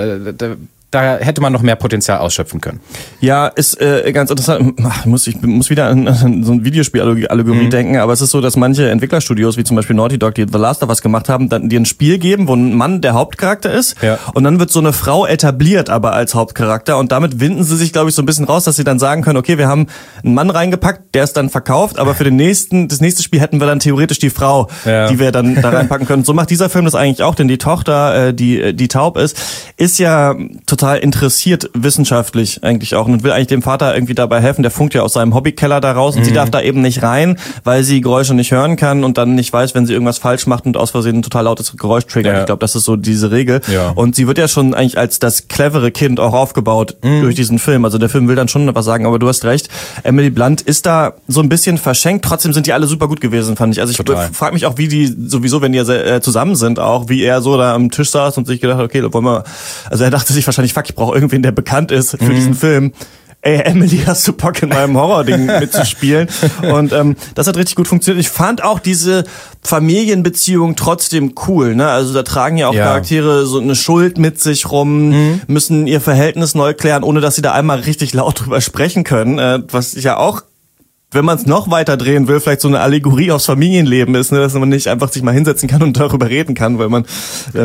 da hätte man noch mehr Potenzial ausschöpfen können. Ja, ist ganz interessant. Ich muss wieder an so ein Videospiel-Allegorie denken, aber es ist so, dass manche Entwicklerstudios, wie zum Beispiel Naughty Dog, die The Last of Us gemacht haben, dann dir ein Spiel geben, wo ein Mann der Hauptcharakter ist und dann wird so eine Frau etabliert aber als Hauptcharakter und damit winden sie sich, glaube ich, so ein bisschen raus, dass sie dann sagen können, okay, wir haben einen Mann reingepackt, der ist dann verkauft, aber für das nächste Spiel hätten wir dann theoretisch die Frau, die wir dann da reinpacken können. So macht dieser Film das eigentlich auch, denn die Tochter, die taub ist ja total interessiert wissenschaftlich eigentlich auch und will eigentlich dem Vater irgendwie dabei helfen. Der funkt ja aus seinem Hobbykeller da raus und sie darf da eben nicht rein, weil sie Geräusche nicht hören kann und dann nicht weiß, wenn sie irgendwas falsch macht und aus Versehen ein total lautes Geräusch triggert. Ich glaube, das ist so diese Regel. Ja. Und sie wird ja schon eigentlich als das clevere Kind auch aufgebaut durch diesen Film. Also der Film will dann schon was sagen, aber du hast recht. Emily Blunt ist da so ein bisschen verschenkt. Trotzdem sind die alle super gut gewesen, fand ich. Also ich frage mich auch, wie die sowieso, wenn die zusammen sind, auch wie er so da am Tisch saß und sich gedacht hat, okay, wollen wir, also er dachte sich wahrscheinlich, fuck, ich brauche irgendwen, der bekannt ist für diesen Film. Ey, Emily, hast du Bock in meinem Horror-Ding mitzuspielen? Und das hat richtig gut funktioniert. Ich fand auch diese Familienbeziehung trotzdem cool. Ne? Also da tragen ja auch Charaktere so eine Schuld mit sich rum, müssen ihr Verhältnis neu klären, ohne dass sie da einmal richtig laut drüber sprechen können. Was ja auch, wenn man es noch weiter drehen will, vielleicht so eine Allegorie aufs Familienleben ist, ne? Dass man nicht einfach sich mal hinsetzen kann und darüber reden kann, weil man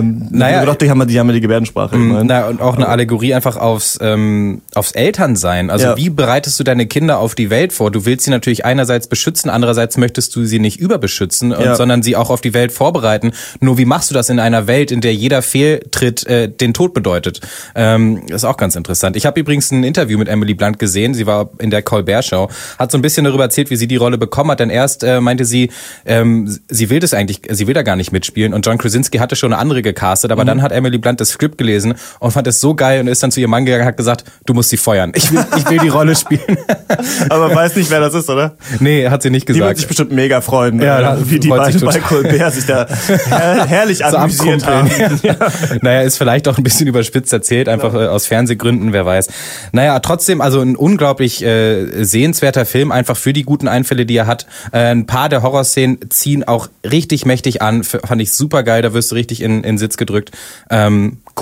die haben ja die Gebärdensprache. Und auch eine Allegorie einfach aufs Elternsein. Also wie bereitest du deine Kinder auf die Welt vor? Du willst sie natürlich einerseits beschützen, andererseits möchtest du sie nicht überbeschützen, sondern sie auch auf die Welt vorbereiten. Nur wie machst du das in einer Welt, in der jeder Fehltritt den Tod bedeutet? Ist auch ganz interessant. Ich habe übrigens ein Interview mit Emily Blunt gesehen. Sie war in der Colbert Show, hat so ein bisschen darüber erzählt, wie sie die Rolle bekommen hat, denn erst meinte sie, sie will da gar nicht mitspielen und John Krasinski hatte schon eine andere gecastet, aber dann hat Emily Blunt das Skript gelesen und fand es so geil und ist dann zu ihrem Mann gegangen und hat gesagt, du musst sie feuern. Ich will die Rolle spielen. Aber weiß nicht, wer das ist, oder? Nee, hat sie nicht gesagt. Die wird sich bestimmt mega freuen, wie die beiden bei Colbert sich da herrlich amüsiert haben. Naja, ist vielleicht auch ein bisschen überspitzt erzählt, einfach aus Fernsehgründen, wer weiß. Naja, trotzdem, also ein unglaublich sehenswerter Film, einfach für die guten Einfälle, die er hat. Ein paar der Horrorszenen ziehen auch richtig mächtig an. Fand ich super geil, da wirst du richtig in Sitz gedrückt. Cool.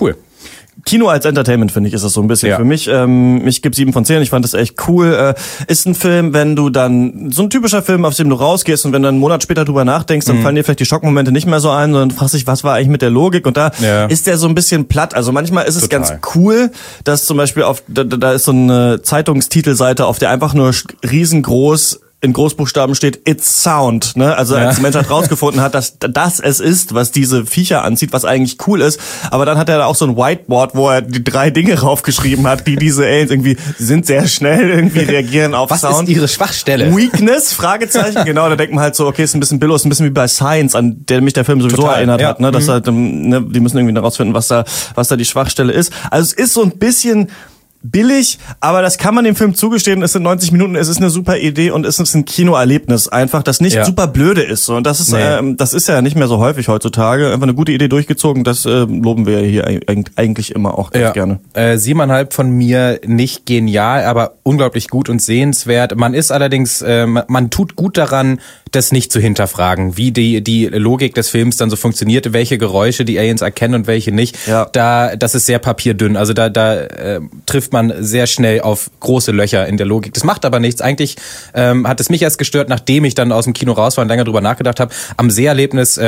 Kino als Entertainment, finde ich, ist das so ein bisschen Ja. für mich. Ich gebe 7 von 10, ich fand das echt cool. Ist ein Film, wenn du dann, so ein typischer Film, auf dem du rausgehst und wenn du einen Monat später drüber nachdenkst, dann fallen dir vielleicht die Schockmomente nicht mehr so ein, sondern du fragst dich, was war eigentlich mit der Logik? Und da ist der so ein bisschen platt. Also manchmal ist es ganz cool, dass zum Beispiel da ist so eine Zeitungstitelseite, auf der einfach nur riesengroß in Großbuchstaben steht It's Sound, ne? Also als die Menschheit rausgefunden hat, dass das es ist, was diese Viecher anzieht, was eigentlich cool ist. Aber dann hat er da auch so ein Whiteboard, wo er die 3 Dinge raufgeschrieben hat, die diese Aliens irgendwie sind sehr schnell irgendwie reagieren auf Was Sound. ist ihre Schwachstelle? Weakness? Fragezeichen. Genau, da denkt man halt so, okay, ist ein bisschen billig, ist ein bisschen wie bei Science, an der mich der Film sowieso erinnert hat, ne? Dass halt, ne, die müssen irgendwie herausfinden, was da die Schwachstelle ist. Also es ist so ein bisschen billig, aber das kann man dem Film zugestehen. Es sind 90 Minuten, es ist eine super Idee und es ist ein Kinoerlebnis einfach, das nicht super blöde ist. So. Und das ist ja nicht mehr so häufig heutzutage. Einfach eine gute Idee durchgezogen, das loben wir hier eigentlich immer auch ganz gerne. 7,5 von mir, nicht genial, aber unglaublich gut und sehenswert. Man ist allerdings, man tut gut daran, das nicht zu hinterfragen, wie die Logik des Films dann so funktioniert, welche Geräusche die Aliens erkennen und welche nicht. Ja. Das ist sehr papierdünn. Also da trifft man sehr schnell auf große Löcher in der Logik. Das macht aber nichts. Eigentlich hat es mich erst gestört, nachdem ich dann aus dem Kino raus war und länger drüber nachgedacht habe. Am Seherlebnis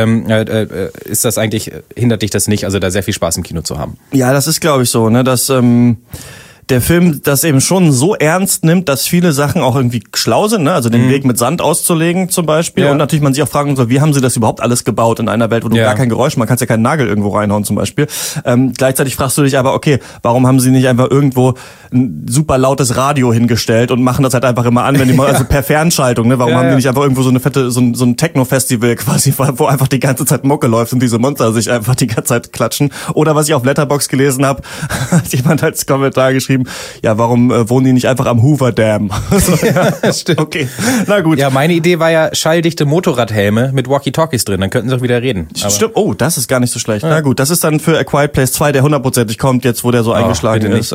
ist das eigentlich, hindert dich das nicht, also da sehr viel Spaß im Kino zu haben. Ja, das ist, glaube ich, so, ne, dass der Film das eben schon so ernst nimmt, dass viele Sachen auch irgendwie schlau sind, ne? Also den Weg mit Sand auszulegen zum Beispiel. Ja. Und natürlich man sich auch fragen soll, wie haben sie das überhaupt alles gebaut in einer Welt, wo du gar kein Geräusch, man kann ja keinen Nagel irgendwo reinhauen zum Beispiel. Gleichzeitig fragst du dich aber, okay, warum haben sie nicht einfach irgendwo ein super lautes Radio hingestellt und machen das halt einfach immer an, wenn die mal, also per Fernschaltung, ne? Warum haben die nicht einfach irgendwo so eine fette, so ein Techno-Festival quasi, wo einfach die ganze Zeit Mucke läuft und diese Monster sich einfach die ganze Zeit klatschen? Oder was ich auf Letterboxd gelesen habe, hat jemand als Kommentar geschrieben, ja, warum wohnen die nicht einfach am Hoover Dam? Ja, stimmt. Okay, na gut. Ja, meine Idee war ja schalldichte Motorradhelme mit Walkie-Talkies drin, dann könnten sie auch wieder reden. Aber stimmt, oh, das ist gar nicht so schlecht. Na gut, das ist dann für A Quiet Place 2, der 100%ig kommt, jetzt wo der so eingeschlagen ist.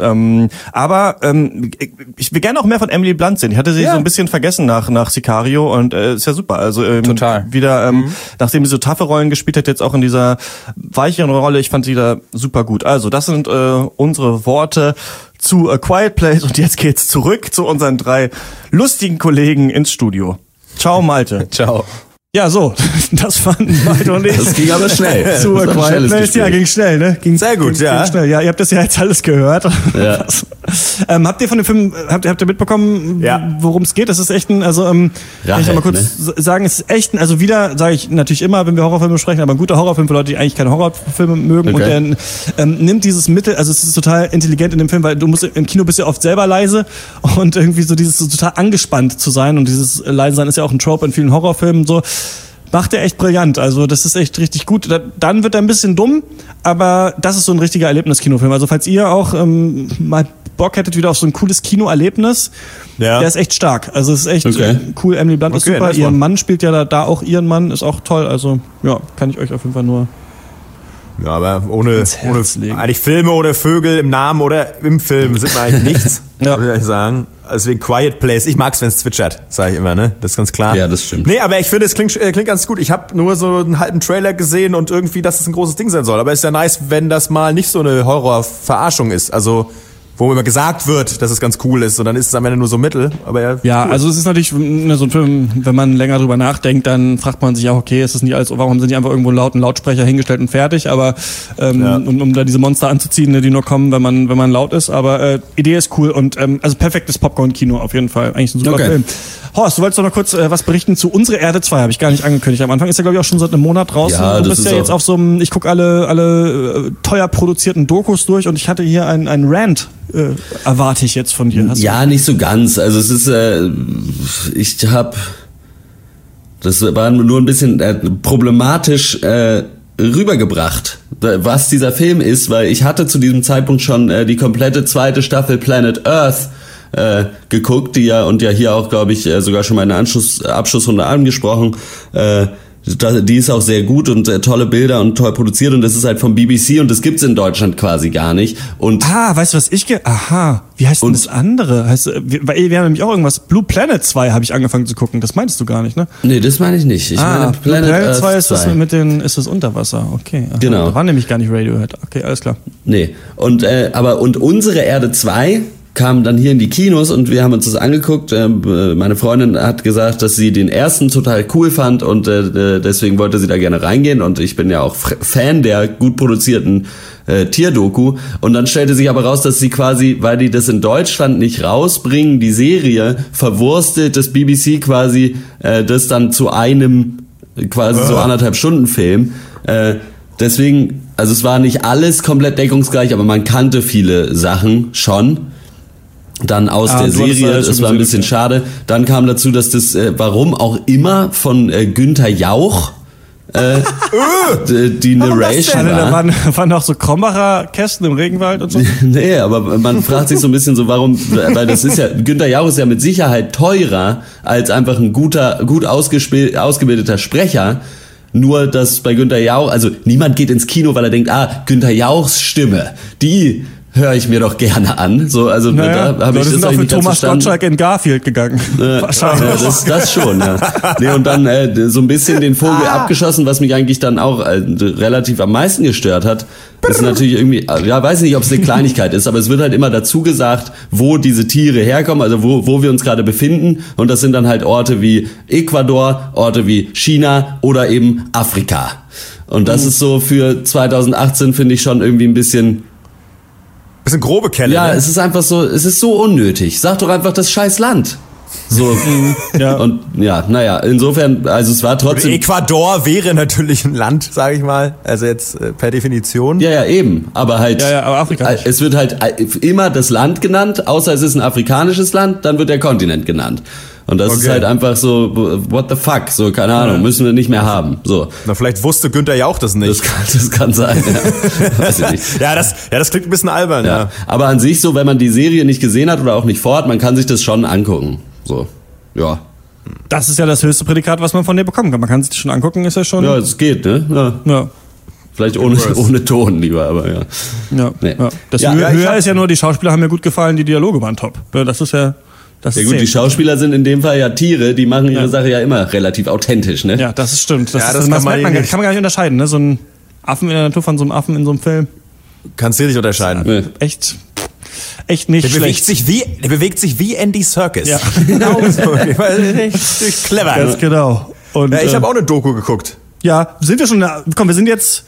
Aber ich will gerne auch mehr von Emily Blunt sehen. Ich hatte sie so ein bisschen vergessen nach Sicario und ist ja super. Also total. Wieder, nachdem sie so taffe Rollen gespielt hat, jetzt auch in dieser weicheren Rolle, ich fand sie da super gut. Also das sind unsere Worte zu A Quiet Place und jetzt geht's zurück zu unseren 3 lustigen Kollegen ins Studio. Ciao, Malte. Ciao. Ja, so, das fanden Malte und ich. Das ging aber schnell. Zu A Quiet Place, ja, ging schnell, ne? Ging sehr gut, ging schnell. Ja, ihr habt das ja jetzt alles gehört. Ja. Habt ihr von dem Film, habt ihr mitbekommen, worum es geht? Das ist echt ein, also, kann ich noch mal kurz sagen, es ist echt ein, also wieder, sage ich natürlich immer, wenn wir Horrorfilme besprechen, aber ein guter Horrorfilm für Leute, die eigentlich keine Horrorfilme mögen. Okay. Und der nimmt dieses Mittel, also es ist total intelligent in dem Film, weil du musst im Kino bist ja oft selber leise und irgendwie so dieses so total angespannt zu sein und dieses leise sein ist ja auch ein Trope in vielen Horrorfilmen so. Macht er echt brillant, also das ist echt richtig gut. Dann wird er ein bisschen dumm, aber das ist so ein richtiger Erlebniskinofilm. Also falls ihr auch mal Bock hättet wieder auf so ein cooles Kinoerlebnis, der ist echt stark. Also es ist echt cool. Emily Blunt ist super. Ihr Mann spielt ja da auch ihren Mann, ist auch toll. Also ja, kann ich euch auf jeden Fall nur... Ja, aber ohne eigentlich Filme oder Vögel im Namen oder im Film sind wir eigentlich nichts, würde ich sagen. Deswegen Quiet Place. Ich mag's, wenn es zwitschert, sage ich immer, ne? Das ist ganz klar. Ja, das stimmt. Nee, aber ich finde, es klingt ganz gut. Ich habe nur so einen halben Trailer gesehen und irgendwie, dass es ein großes Ding sein soll. Aber es ist ja nice, wenn das mal nicht so eine Horrorverarschung ist. Also wo immer gesagt wird, dass es ganz cool ist und dann ist es am Ende nur so mittel. Aber ja, cool. Also es ist natürlich so ein Film, wenn man länger drüber nachdenkt, dann fragt man sich auch, okay, ist das nicht alles, warum sind die einfach irgendwo einen Lautsprecher hingestellt und fertig, aber um da diese Monster anzuziehen, die nur kommen, wenn man laut ist, aber Idee ist cool und also perfektes Popcorn-Kino auf jeden Fall, eigentlich ein super Film. Horst, du wolltest doch noch kurz was berichten zu Unsere Erde 2, habe ich gar nicht angekündigt. Am Anfang ist ja, glaube ich, auch schon seit einem Monat draußen. Ja, du bist ja jetzt auf so einem, ich gucke alle teuer produzierten Dokus durch und ich hatte hier einen Rant, erwarte ich jetzt von dir. Ja, nicht so ganz. Also es ist, das war nur ein bisschen problematisch rübergebracht, was dieser Film ist, weil ich hatte zu diesem Zeitpunkt schon die komplette 2. Staffel Planet Earth geguckt, die ja hier auch, glaube ich, sogar schon mal in der Abschlussrunde angesprochen, Die ist auch sehr gut und tolle Bilder und toll produziert und das ist halt vom BBC und das gibt's in Deutschland quasi gar nicht. Und weißt du, was wie heißt denn das andere? Wir haben nämlich auch irgendwas, Blue Planet 2 habe ich angefangen zu gucken, das meinst du gar nicht, ne? Nee, das meine ich nicht. Ich meine Planet 2 ist das ist das Unterwasser, okay. Aha, genau. Da war nämlich gar nicht Radiohead, okay, alles klar. Nee, und unsere Erde 2 kam dann hier in die Kinos und wir haben uns das angeguckt. Meine Freundin hat gesagt, dass sie den ersten total cool fand und deswegen wollte sie da gerne reingehen und ich bin ja auch Fan der gut produzierten Tierdoku und dann stellte sich aber raus, dass sie quasi, weil die das in Deutschland nicht rausbringen, die Serie verwurstet das BBC quasi das dann zu einem quasi so 1,5 Stunden Film. Deswegen, also es war nicht alles komplett deckungsgleich, aber man kannte viele Sachen schon. Dann aus der Serie, das war ein bisschen schade. Dann kam dazu, dass das, warum auch immer, von Günther Jauch die Narration war. Da waren auch so Krombacher Kästen im Regenwald und so. Nee, aber man fragt sich so ein bisschen so, warum, weil das ist ja, Günther Jauch ist ja mit Sicherheit teurer als einfach ein gut ausgebildeter Sprecher. Nur, dass bei Günther Jauch, also niemand geht ins Kino, weil er denkt, Günther Jauchs Stimme, die höre ich mir doch gerne an. So, also da habe ich das eigentlich nicht ganz verstanden. Thomas Gottschalk in Garfield gegangen. Wahrscheinlich. Das schon, ja. Nee, und dann so ein bisschen den Vogel abgeschossen, was mich eigentlich dann auch relativ am meisten gestört hat. Ist natürlich irgendwie, weiß nicht, ob es eine Kleinigkeit ist, aber es wird halt immer dazu gesagt, wo diese Tiere herkommen, also wo wir uns gerade befinden. Und das sind dann halt Orte wie Ecuador, Orte wie China oder eben Afrika. Und das ist so für 2018, finde ich, schon irgendwie ein bisschen grobe Kelle. Ja, ne? Es ist einfach so, es ist so unnötig. Sag doch einfach das scheiß Land. So, ja. Und ja, naja, insofern, also es war trotzdem. Ecuador wäre natürlich ein Land, sage ich mal. Also jetzt per Definition. Ja, eben. Aber halt. Aber Afrika. Es wird halt immer das Land genannt, außer es ist ein afrikanisches Land, dann wird der Kontinent genannt. Und das ist halt einfach so, what the fuck, so, keine Ahnung, müssen wir nicht mehr haben, so. Na, vielleicht wusste Günther Jauch das nicht. Das kann sein, ja. Weiß ich nicht. Das klingt ein bisschen albern, ja. Aber an sich so, wenn man die Serie nicht gesehen hat oder auch nicht vorhat, man kann sich das schon angucken, so, ja. Das ist ja das höchste Prädikat, was man von dir bekommen kann. Man kann sich das schon angucken, ist ja schon. Ja, es geht, ne? Ja. Vielleicht ohne Ton lieber, aber ja. Nee. Das höher ist ja nur, die Schauspieler haben mir gut gefallen, die Dialoge waren top. Das ist ja. Ja gut, die Schauspieler sind in dem Fall ja Tiere, die machen ihre Sache ja immer relativ authentisch, ne? Ja, das stimmt. Das kann man gar nicht unterscheiden, ne? So ein Affen in der Natur von so einem Affen in so einem Film. Kannst du nicht unterscheiden. Nee. Echt nicht schlecht. Der bewegt sich wie Andy Serkis. Ja. Genau so. Clever. Ganz genau. Und, ich habe auch eine Doku geguckt. Ja, sind wir schon, wir sind jetzt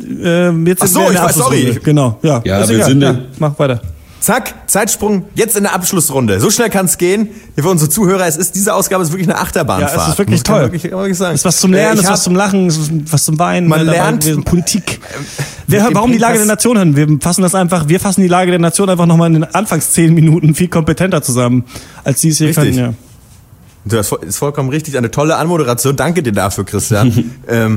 sorry. Genau, ja. Ja, wir sind mach weiter. Zack, Zeitsprung, jetzt in der Abschlussrunde. So schnell kann es gehen. Für unsere Zuhörer, diese Ausgabe ist wirklich eine Achterbahnfahrt. Ja, es ist wirklich toll. Wirklich sagen. Es ist was zum Lernen, es ist was zum Lachen, es ist was zum Weinen. Man lernt Politik. Warum die Lage der Nation hören? Wir fassen die Lage der Nation einfach nochmal in den Anfangs 10 Minuten viel kompetenter zusammen, als die es hier können. Ja. Du hast ist vollkommen richtig, eine tolle Anmoderation. Danke dir dafür, Christian.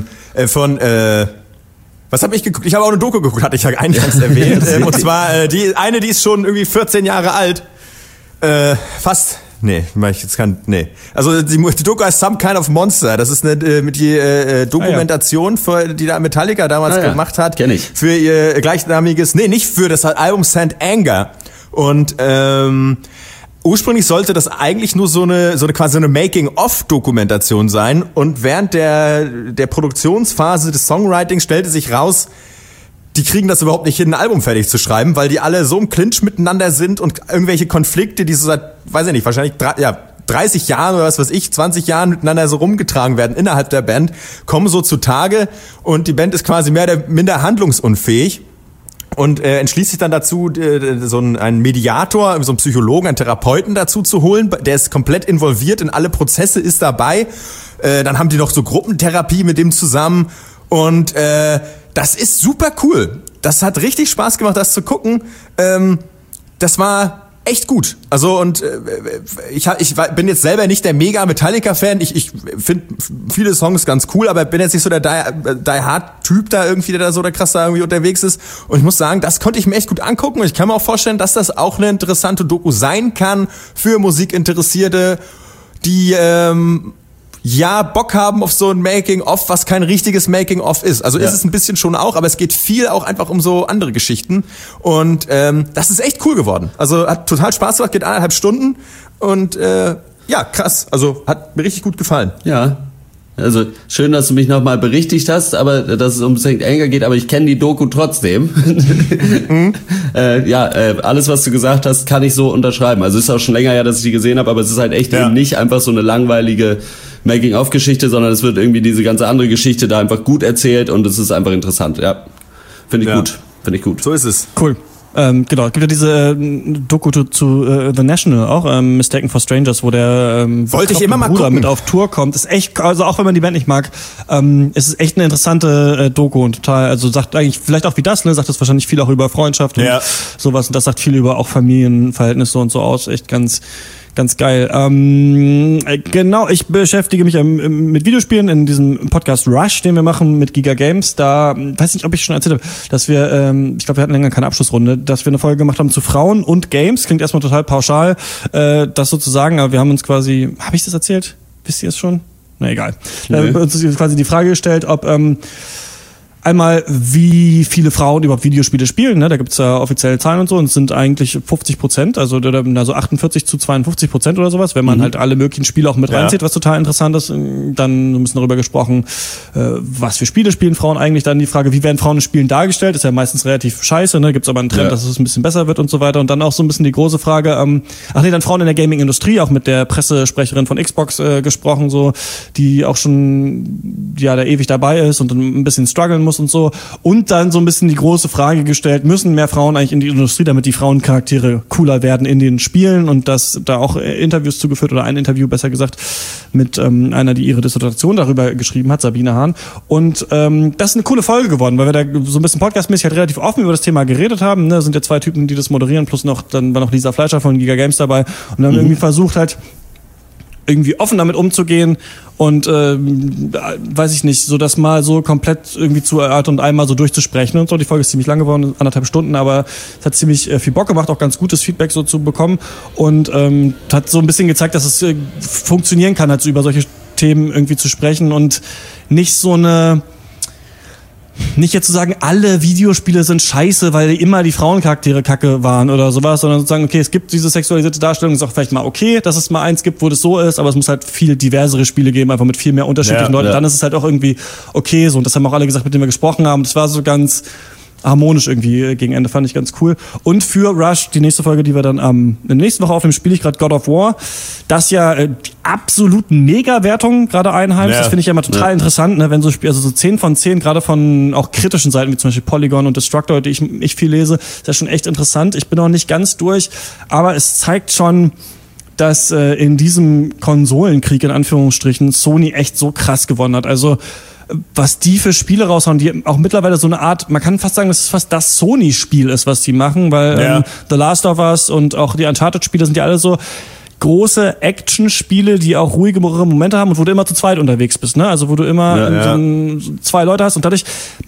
Was habe ich geguckt? Ich habe auch eine Doku geguckt, hatte ich ja eingangs erwähnt. Und zwar die ist schon irgendwie 14 Jahre alt. Fast. Nee, Also die Doku heißt Some Kind of Monster. Das ist die Dokumentation, die da Metallica damals gemacht hat. Kenn ich. Für ihr gleichnamiges, nicht für das Album St. Anger. Und ursprünglich sollte das eigentlich nur so eine Making-of-Dokumentation sein und während der Produktionsphase des Songwritings stellte sich raus, die kriegen das überhaupt nicht hin, ein Album fertig zu schreiben, weil die alle so im Clinch miteinander sind und irgendwelche Konflikte, die so seit, weiß ich nicht, wahrscheinlich 30 Jahren oder 20 Jahren miteinander so rumgetragen werden innerhalb der Band, kommen so zutage und die Band ist quasi mehr oder minder handlungsunfähig. Und entschließt sich dann dazu, so einen Mediator, so einen Psychologen, einen Therapeuten dazu zu holen. Der ist komplett involviert in alle Prozesse, ist dabei. Dann haben die noch so Gruppentherapie mit dem zusammen. Und das ist super cool. Das hat richtig Spaß gemacht, das zu gucken. Das war echt gut. Also und ich bin jetzt selber nicht der mega Metallica-Fan. Ich finde viele Songs ganz cool, aber bin jetzt nicht so der Die Hard-Typ da irgendwie, der da so der krass da irgendwie unterwegs ist. Und ich muss sagen, das konnte ich mir echt gut angucken. Und ich kann mir auch vorstellen, dass das auch eine interessante Doku sein kann für Musikinteressierte, die ja Bock haben auf so ein Making-of, was kein richtiges Making-of ist. Also ist es ein bisschen schon auch, aber es geht viel auch einfach um so andere Geschichten. Und das ist echt cool geworden. Also hat total Spaß gemacht, geht 1,5 Stunden und ja, krass. Also hat mir richtig gut gefallen. Ja. Also schön, dass du mich nochmal berichtigt hast, aber dass es um St. Anger geht, aber ich kenne die Doku trotzdem. Alles, was du gesagt hast, kann ich so unterschreiben. Also ist auch schon länger her, dass ich die gesehen habe, aber es ist halt echt eben nicht einfach so eine langweilige Making-of-Geschichte, sondern es wird irgendwie diese ganze andere Geschichte da einfach gut erzählt und es ist einfach interessant. Ja, finde ich gut. So ist es. Cool. Genau, es gibt ja diese Doku zu The National auch, Mistaken for Strangers, wo der wollte ich immer mal Bruder gucken. mit auf Tour kommt. Ist echt, also auch wenn man die Band nicht mag, es ist echt eine interessante Doku und total, also sagt eigentlich, vielleicht auch wie das, ne, sagt das wahrscheinlich viel auch über Freundschaft und sowas und das sagt viel über auch Familienverhältnisse und so aus. Echt ganz geil. Genau, ich beschäftige mich mit Videospielen in diesem Podcast Rush, den wir machen mit Giga Games. Da, weiß nicht, ob ich schon erzählt habe, dass wir, ich glaube, wir hatten länger keine Abschlussrunde, dass wir eine Folge gemacht haben zu Frauen und Games. Klingt erstmal total pauschal, das sozusagen, aber wir haben uns quasi, habe ich das erzählt? Wisst ihr es schon? Na, egal. Uns ist quasi die Frage gestellt, ob einmal, wie viele Frauen überhaupt Videospiele spielen, ne? Da gibt's ja offizielle Zahlen und so, und es sind eigentlich 50%, also 48 zu 52% oder sowas, wenn man halt alle möglichen Spiele auch mit reinzieht, was total interessant ist. Dann ein bisschen darüber gesprochen, was für Spiele spielen Frauen eigentlich, dann die Frage, wie werden Frauen in Spielen dargestellt, ist ja meistens relativ scheiße, ne? Gibt's aber einen Trend, dass es ein bisschen besser wird und so weiter, und dann auch so ein bisschen die große Frage, dann Frauen in der Gaming-Industrie, auch mit der Pressesprecherin von Xbox gesprochen, so, die auch schon, da ewig dabei ist und ein bisschen strugglen muss und so. Und dann so ein bisschen die große Frage gestellt, müssen mehr Frauen eigentlich in die Industrie, damit die Frauencharaktere cooler werden in den Spielen, und das da auch Interviews zugeführt, oder ein Interview besser gesagt, mit einer, die ihre Dissertation darüber geschrieben hat, Sabine Hahn. Und das ist eine coole Folge geworden, weil wir da so ein bisschen podcastmäßig halt relativ offen über das Thema geredet haben. Ne? Sind ja 2 Typen, die das moderieren, plus dann war noch Lisa Fleischer von Giga Games dabei, und haben irgendwie versucht halt irgendwie offen damit umzugehen und weiß ich nicht, so das mal so komplett irgendwie zu erörtern und einmal so durchzusprechen und so. Die Folge ist ziemlich lang geworden, 1,5 Stunden, aber es hat ziemlich viel Bock gemacht, auch ganz gutes Feedback so zu bekommen, und hat so ein bisschen gezeigt, dass es funktionieren kann, halt so über solche Themen irgendwie zu sprechen und nicht jetzt zu sagen, alle Videospiele sind scheiße, weil immer die Frauencharaktere kacke waren oder sowas, sondern sozusagen, okay, es gibt diese sexualisierte Darstellung, ist auch vielleicht mal okay, dass es mal eins gibt, wo das so ist, aber es muss halt viel diversere Spiele geben, einfach mit viel mehr unterschiedlichen Leuten. Dann ist es halt auch irgendwie okay so, und das haben auch alle gesagt, mit denen wir gesprochen haben. Das war so ganz harmonisch irgendwie gegen Ende, fand ich ganz cool. Und für Rush, die nächste Folge, die wir dann in der nächsten Woche aufnehmen, spiele ich gerade God of War, das ja die absoluten Mega-Wertungen gerade einheimst. Das finde ich ja immer total interessant, ne? Wenn so Spiele, also so 10 von 10, gerade von auch kritischen Seiten, wie zum Beispiel Polygon und Destructoid, die ich viel lese, ist ja schon echt interessant. Ich bin noch nicht ganz durch, aber es zeigt schon, dass in diesem Konsolenkrieg, in Anführungsstrichen, Sony echt so krass gewonnen hat. Also was die für Spiele raushauen, die auch mittlerweile so eine Art, man kann fast sagen, dass es fast das Sony-Spiel ist, was die machen, weil The Last of Us und auch die Uncharted-Spiele sind ja alle so große Action-Spiele, die auch ruhige Momente haben und wo du immer zu zweit unterwegs bist, ne? Also wo du immer 2 Leute hast und dadurch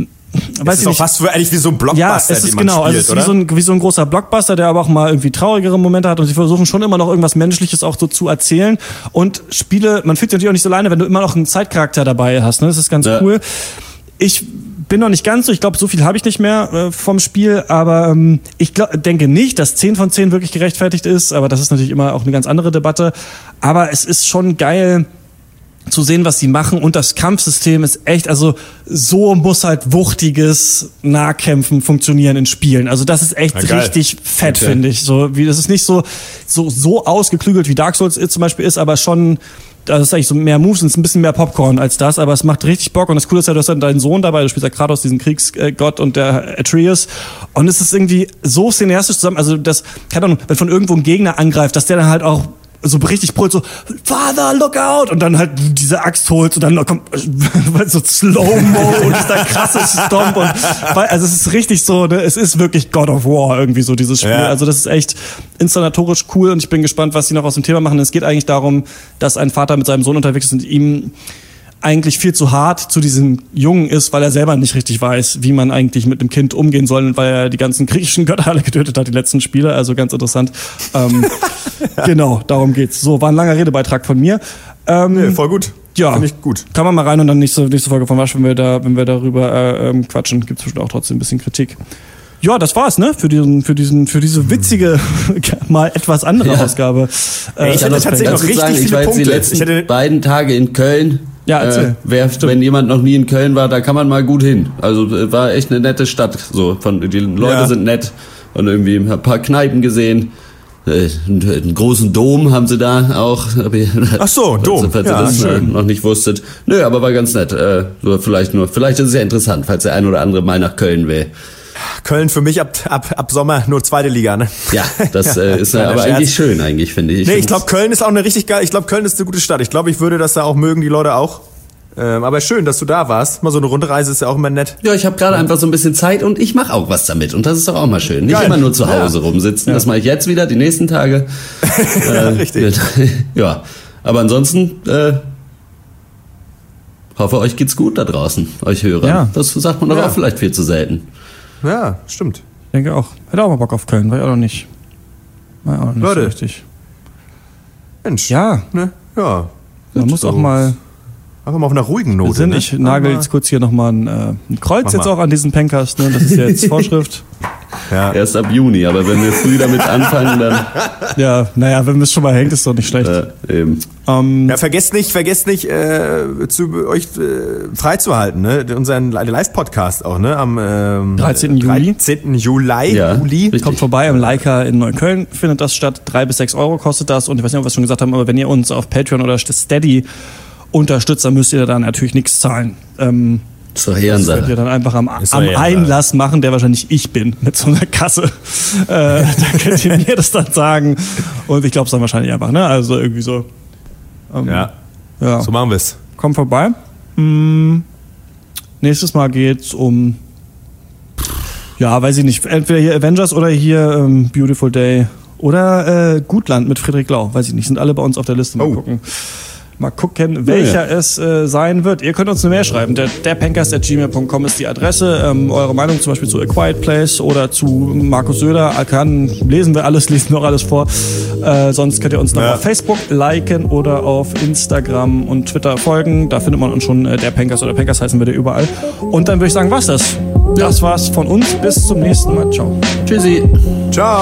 ist auch fast eigentlich wie so ein Blockbuster, ja, es ist den man genau, spielt, also es ist wie so ein großer Blockbuster, der aber auch mal irgendwie traurigere Momente hat, und sie versuchen schon immer noch irgendwas Menschliches auch so zu erzählen, und Spiele, man fühlt sich natürlich auch nicht so alleine, wenn du immer noch einen Zeitcharakter dabei hast, ne? Das ist ganz cool. Ich bin noch nicht ganz so, ich glaube, so viel habe ich nicht mehr vom Spiel, aber ich denke nicht, dass 10 von 10 wirklich gerechtfertigt ist, aber das ist natürlich immer auch eine ganz andere Debatte, aber es ist schon geil zu sehen, was sie machen, und das Kampfsystem ist echt, also so muss halt wuchtiges Nahkämpfen funktionieren in Spielen. Also das ist echt richtig fett, finde ich. So wie das ist nicht so ausgeklügelt wie Dark Souls zum Beispiel ist, aber schon, das ist eigentlich so mehr Moves und es ist ein bisschen mehr Popcorn als das, aber es macht richtig Bock, und das Coole ist ja, du hast dann deinen Sohn dabei, du spielst ja Kratos, diesen Kriegsgott, und der Atreus, und es ist irgendwie so cineastisch zusammen, also das, keine Ahnung, wenn von irgendwo ein Gegner angreift, dass der dann halt auch so richtig brüllt, so, Father, look out! Und dann halt diese Axt holt und dann kommt so Slow-Mo und dieser krasse Stomp und, also es ist richtig so, ne, es ist wirklich God of War irgendwie so, dieses Spiel. Also das ist echt inszenatorisch cool, und ich bin gespannt, was sie noch aus dem Thema machen. Es geht eigentlich darum, dass ein Vater mit seinem Sohn unterwegs ist und ihm eigentlich viel zu hart zu diesem Jungen ist, weil er selber nicht richtig weiß, wie man eigentlich mit dem Kind umgehen soll, und weil er die ganzen griechischen Götter alle getötet hat, die letzten Spiele, also ganz interessant. Genau, darum geht's. So, war ein langer Redebeitrag von mir. Voll gut. Ja, finde ich gut. Kann man mal rein und dann nächste Folge von Wasch, wenn wir darüber quatschen, gibt es bestimmt auch trotzdem ein bisschen Kritik. Ja, das war's, ne? Für diese witzige, mal etwas andere Ausgabe. Ich hätte tatsächlich noch richtig ich viele war jetzt die Punkte. letzten beiden Tage in Köln. Ja, erzähl. Wenn jemand noch nie in Köln war, da kann man mal gut hin. Also war echt eine nette Stadt. So, die Leute sind nett und irgendwie ein paar Kneipen gesehen. Einen großen Dom haben sie da auch. Ach so, Dom. Falls ihr das noch nicht wusstet. Nö, aber war ganz nett. Vielleicht ist es ja interessant, falls der ein oder andere mal nach Köln will. Köln für mich ab Sommer nur zweite Liga, ne? Ja, das ist aber eigentlich schön, finde ich. Ich glaube, Köln ist auch eine richtig geil. Ich glaube, Köln ist eine gute Stadt. Ich glaube, ich würde das da auch mögen, die Leute auch. Aber schön, dass du da warst. Mal so eine Rundreise ist ja auch immer nett. Ja, ich habe gerade einfach so ein bisschen Zeit und ich mache auch was damit. Und das ist doch auch mal schön. Nicht Geil. immer nur zu Hause rumsitzen. Ja. Das mache ich jetzt wieder, die nächsten Tage. Ja, richtig. Ja, aber ansonsten hoffe, euch geht's gut da draußen, euch Hörern. Ja. Das sagt man doch auch vielleicht viel zu selten. Ja, stimmt. Ich denke auch. Hätte auch mal Bock auf Köln, war ja auch noch nicht. War auch nicht Leute. so richtig. Mensch. Ja. Ne? Ja. Man muss auch mal... Einfach mal auf einer ruhigen Note. Ich nagel jetzt kurz hier nochmal ein Kreuz jetzt auch an diesen Pencast, ne? Das ist ja jetzt Vorschrift. Ja. Erst ab Juni, aber wenn wir früh damit anfangen, dann... Ja, naja, wenn es schon mal hängt, ist doch nicht schlecht. Eben. Ja, vergesst nicht, euch freizuhalten, ne? Unseren Live-Podcast auch, ne? Am 13. Juli. 13. Juli. Ja, richtig. Kommt vorbei im Leica in Neukölln, findet das statt. 3 bis 6 Euro kostet das. Und ich weiß nicht, ob wir es schon gesagt haben, aber wenn ihr uns auf Patreon oder Steady unterstützt, dann müsst ihr da natürlich nichts zahlen. Zur Ehrensache. Das könnt ihr dann einfach am Einlass machen, der wahrscheinlich ich bin, mit so einer Kasse. Da könnt ihr mir das dann sagen. Und ich glaube es dann wahrscheinlich einfach, ne? Also irgendwie so. Ja, so machen wir es. Kommt vorbei. Nächstes Mal geht's um, ja, weiß ich nicht, entweder hier Avengers oder hier Beautiful Day oder Gutland mit Friedrich Lau. Weiß ich nicht, sind alle bei uns auf der Liste. Mal gucken, welcher es sein wird. Ihr könnt uns eine Mail schreiben. derpencast@gmail.com ist die Adresse. Eure Meinung zum Beispiel zu A Quiet Place oder zu Markus Söder. Lesen wir noch alles vor. Sonst könnt ihr uns noch auf Facebook liken oder auf Instagram und Twitter folgen. Da findet man uns schon. Der Pencast oder Pencast heißen wir da überall. Und dann würde ich sagen, was das? Das war's von uns. Bis zum nächsten Mal. Ciao. Tschüssi. Ciao.